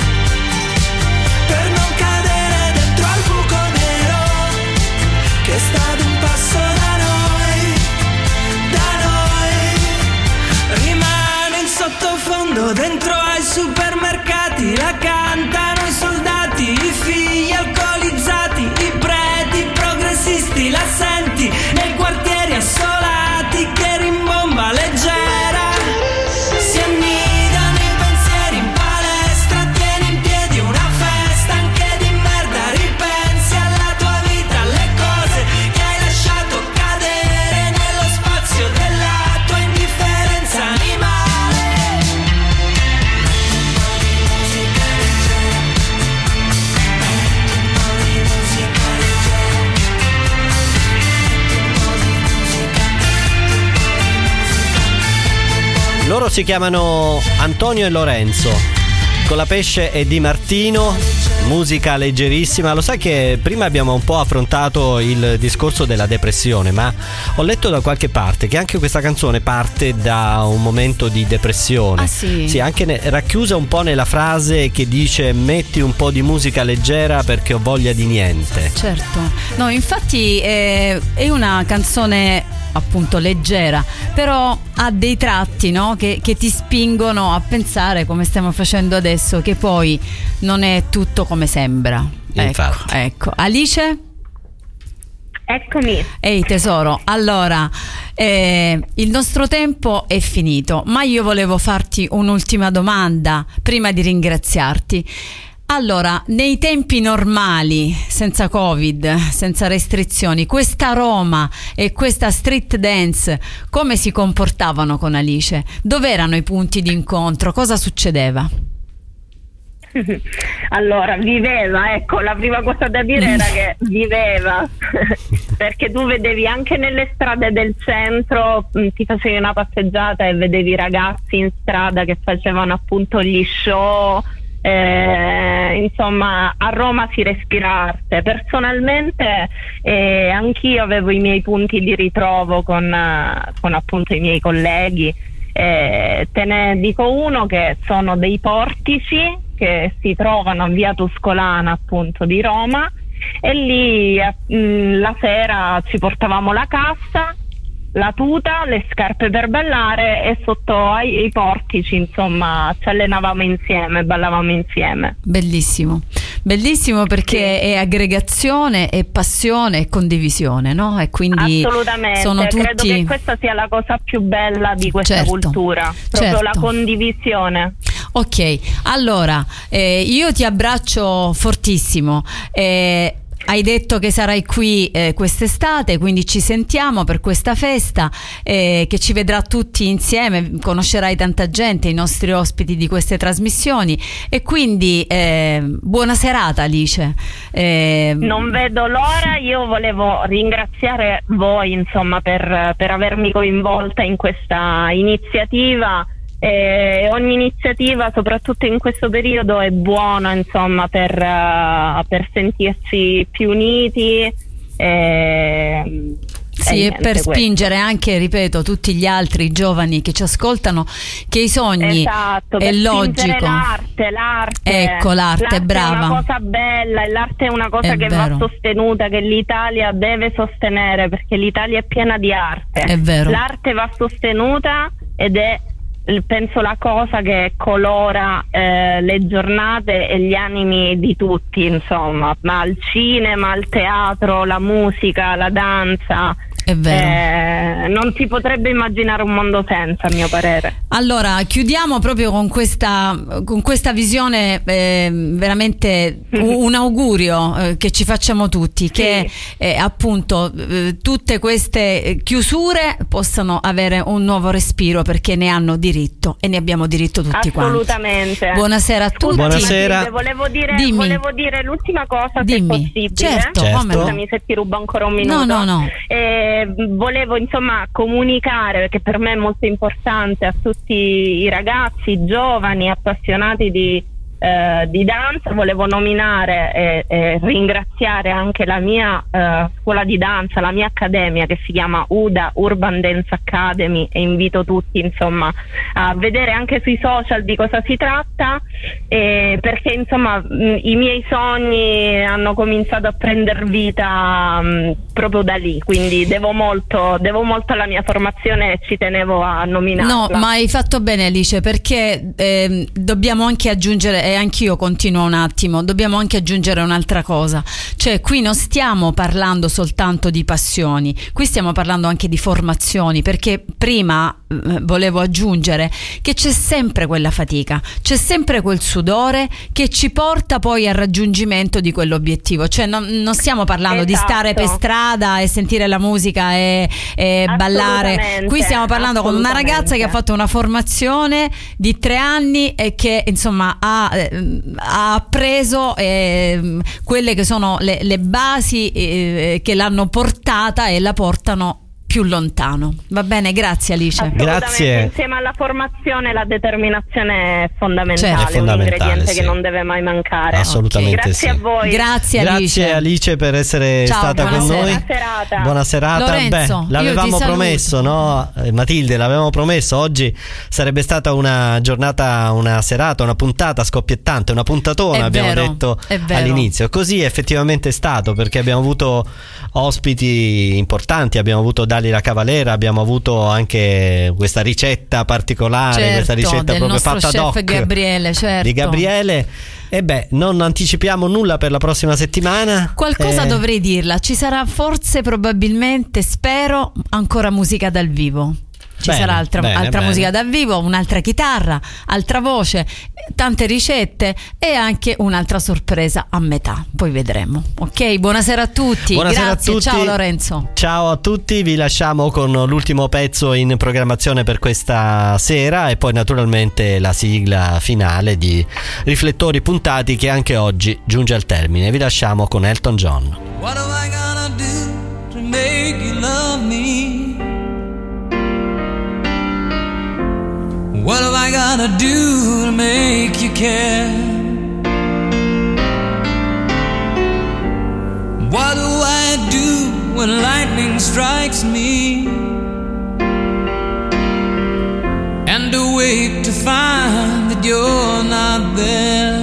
per non cadere dentro al buco nero che sta ad un passo da noi, da noi. Rimane in sottofondo dentro ai supermercati, la cantano i soldati, i figli alcolizzati, i preti progressisti, la senti nei quartieri assolati che rimbomba leggera, si annidano i pensieri in palestra, tieni in piedi una festa anche di merda, ripensi alla tua vita, alle cose che hai lasciato cadere nello spazio della tua indifferenza animale.
Loro si chiamano Antonio e Lorenzo, Colapesce e Di Martino, musica leggerissima. Lo sai che prima abbiamo un po' affrontato il discorso della depressione, ma ho letto da qualche parte che anche questa canzone parte da un momento di depressione.
Ah, sì?
Sì, anche ne- racchiusa un po' nella frase che dice metti un po' di musica leggera perché ho voglia di niente.
Certo, no, infatti eh, è una canzone appunto leggera, però ha dei tratti, no? che, che ti spingono a pensare, come stiamo facendo adesso, che poi non è tutto come sembra. Ecco, ecco. Alice?
Eccomi.
Ehi tesoro, allora eh, il nostro tempo è finito, ma io volevo farti un'ultima domanda prima di ringraziarti. Allora, nei tempi normali, senza Covid, senza restrizioni, questa Roma e questa street dance come si comportavano con Alice? Dove erano i punti di incontro? Cosa succedeva?
Allora, viveva, ecco, la prima cosa da dire era che viveva, perché tu vedevi anche nelle strade del centro, mh, ti facevi una passeggiata e vedevi ragazzi in strada che facevano appunto gli show. Eh, insomma, a Roma si respira arte. Personalmente eh, anch'io avevo i miei punti di ritrovo con, uh, con appunto i miei colleghi. Eh, te ne dico uno che sono dei portici che si trovano a via Tuscolana appunto di Roma, e lì mh, la sera ci portavamo la cassa, la tuta, le scarpe per ballare, e sotto ai, ai portici insomma ci allenavamo insieme, ballavamo insieme.
Bellissimo, bellissimo, perché sì, è aggregazione, è passione, è condivisione, no? E quindi
assolutamente,
sono tutti...
credo che questa sia la cosa più bella di questa
certo,
cultura, proprio
certo,
la condivisione.
Ok, allora eh, io ti abbraccio fortissimo. eh, Hai detto che sarai qui eh, quest'estate, quindi ci sentiamo per questa festa eh, che ci vedrà tutti insieme, conoscerai tanta gente, i nostri ospiti di queste trasmissioni, e quindi eh, buona serata Alice. Eh,
non vedo l'ora, io volevo ringraziare voi insomma per, per avermi coinvolta in questa iniziativa E ogni iniziativa, soprattutto in questo periodo, è buona, insomma, per, uh, per sentirsi più uniti. E,
Sì, e per spingere anche, ripeto, tutti gli altri giovani che ci ascoltano, che i sogni,
esatto,
è
per
logico.
L'arte, l'arte,
ecco, l'arte,
l'arte
brava.
è una cosa bella, e l'arte è una cosa
È
che
vero.
va sostenuta, che l'Italia deve sostenere, perché l'Italia è piena di arte.
È vero.
L'arte va sostenuta ed è, penso, la cosa che colora eh, le giornate e gli animi di tutti, insomma, ma al cinema, al teatro, la musica, la danza.
È vero.
Eh, non si potrebbe immaginare un mondo senza, a mio parere.
Allora, chiudiamo proprio con questa, con questa visione, eh, veramente un, un augurio eh, che ci facciamo tutti, sì. che eh, appunto eh, tutte queste chiusure possano avere un nuovo respiro, perché ne hanno diritto e ne abbiamo diritto tutti quanti.
Assolutamente.
Buonasera a tutti.
Buonasera.
Matilde, volevo dire,
Dimmi.
volevo dire l'ultima cosa,
Dimmi.
se possibile.
Certo, certo. come no.
Scusami se ti rubo ancora un minuto.
No, no, no.
Eh, volevo insomma comunicare, perché per me è molto importante, a tutti i ragazzi giovani appassionati di, eh, di danza. Volevo nominare e, e ringraziare anche la mia eh, scuola di danza, la mia accademia, che si chiama U D A, Urban Dance Academy, e invito tutti insomma a vedere anche sui social di cosa si tratta, eh, perché insomma mh, i miei sogni hanno cominciato a prendere vita mh, proprio da lì, quindi devo molto, devo molto alla mia formazione e ci tenevo a nominarla.
No, ma hai fatto bene, Alice, perché eh, dobbiamo anche aggiungere, e anch'io continuo un attimo, dobbiamo anche aggiungere un'altra cosa, cioè qui non stiamo parlando soltanto di passioni, qui stiamo parlando anche di formazioni, perché prima eh, volevo aggiungere che c'è sempre quella fatica, c'è sempre quel sudore che ci porta poi al raggiungimento di quell'obiettivo, cioè non, non stiamo parlando
esatto.
di stare per strada e sentire la musica e, e ballare, qui stiamo parlando con una ragazza che ha fatto una formazione di tre anni e che insomma ha, ha appreso eh, quelle che sono le, le basi eh, che l'hanno portata e la portano più lontano. Va bene, grazie Alice.
Grazie.
Insieme alla formazione la determinazione è fondamentale,
Certo. È fondamentale,
un ingrediente
sì.
che non deve mai mancare.
Assolutamente
Grazie
sì.
a voi.
Grazie Alice.
Grazie Alice per essere
Ciao,
stata con
buonasera.
noi.
Buona serata.
Buona serata.
Lorenzo,
Beh, l'avevamo
io ti
promesso, no? Eh, Matilde, l'avevamo promesso. Oggi sarebbe stata una giornata, una serata, una puntata scoppiettante, una puntatona,
È
abbiamo
vero,
detto
è vero.
all'inizio. Così effettivamente è stato, perché abbiamo avuto ospiti importanti, abbiamo avuto Dalila Cavalera, abbiamo avuto anche questa ricetta particolare,
Certo,
questa ricetta
del
proprio
nostro
fatta
chef
doc
Gabriele, certo.
di Gabriele. E beh, non anticipiamo nulla per la prossima settimana.
Qualcosa
Eh,
dovrei dirla, ci sarà forse, probabilmente, spero, ancora musica dal vivo. Ci
Bene,
sarà altra,
bene,
altra
bene.
musica dal vivo, un'altra chitarra, altra voce, tante ricette e anche un'altra sorpresa a metà. Poi vedremo. Ok, buonasera a tutti.
Buonasera
Grazie,
a tutti.
ciao Lorenzo.
Ciao a tutti, vi lasciamo con l'ultimo pezzo in programmazione per questa sera e poi naturalmente la sigla finale di Riflettori Puntati, che anche oggi giunge al termine. Vi lasciamo con Elton John.
What am I gonna do to make you love me? What am I gonna do to make you care? What do I do when lightning strikes me? And awake to find that you're not there.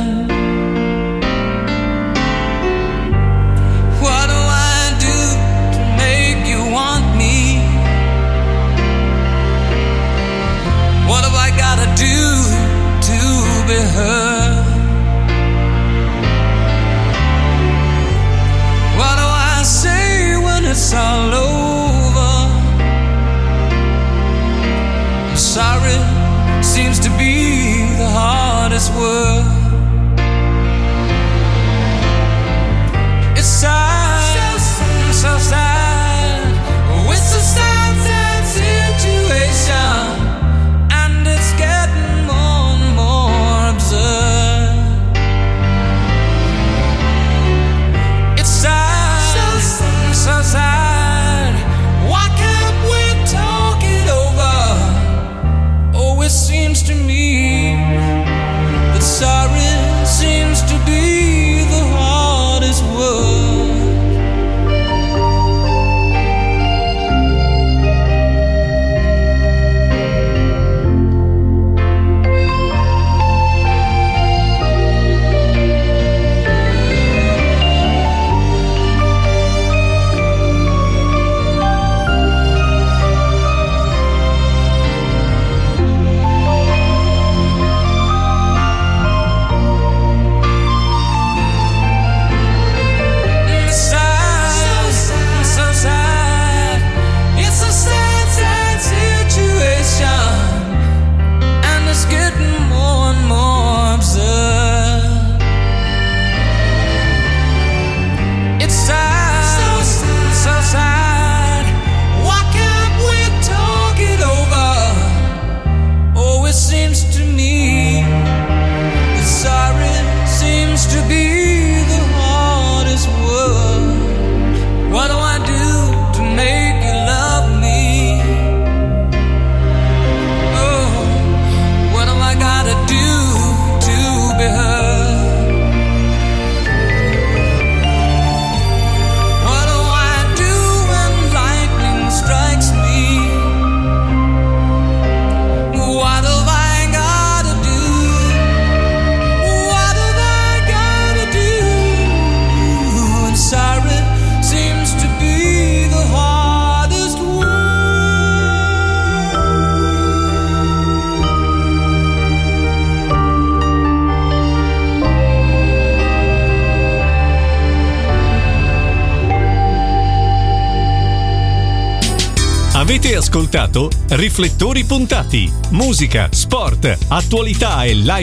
What do I do to make you want me? What have I gotta do to be heard? What do I say when it's all over? Sorry seems to be the hardest word.
Avete ascoltato Riflettori Puntati, musica, sport, attualità e lifestyle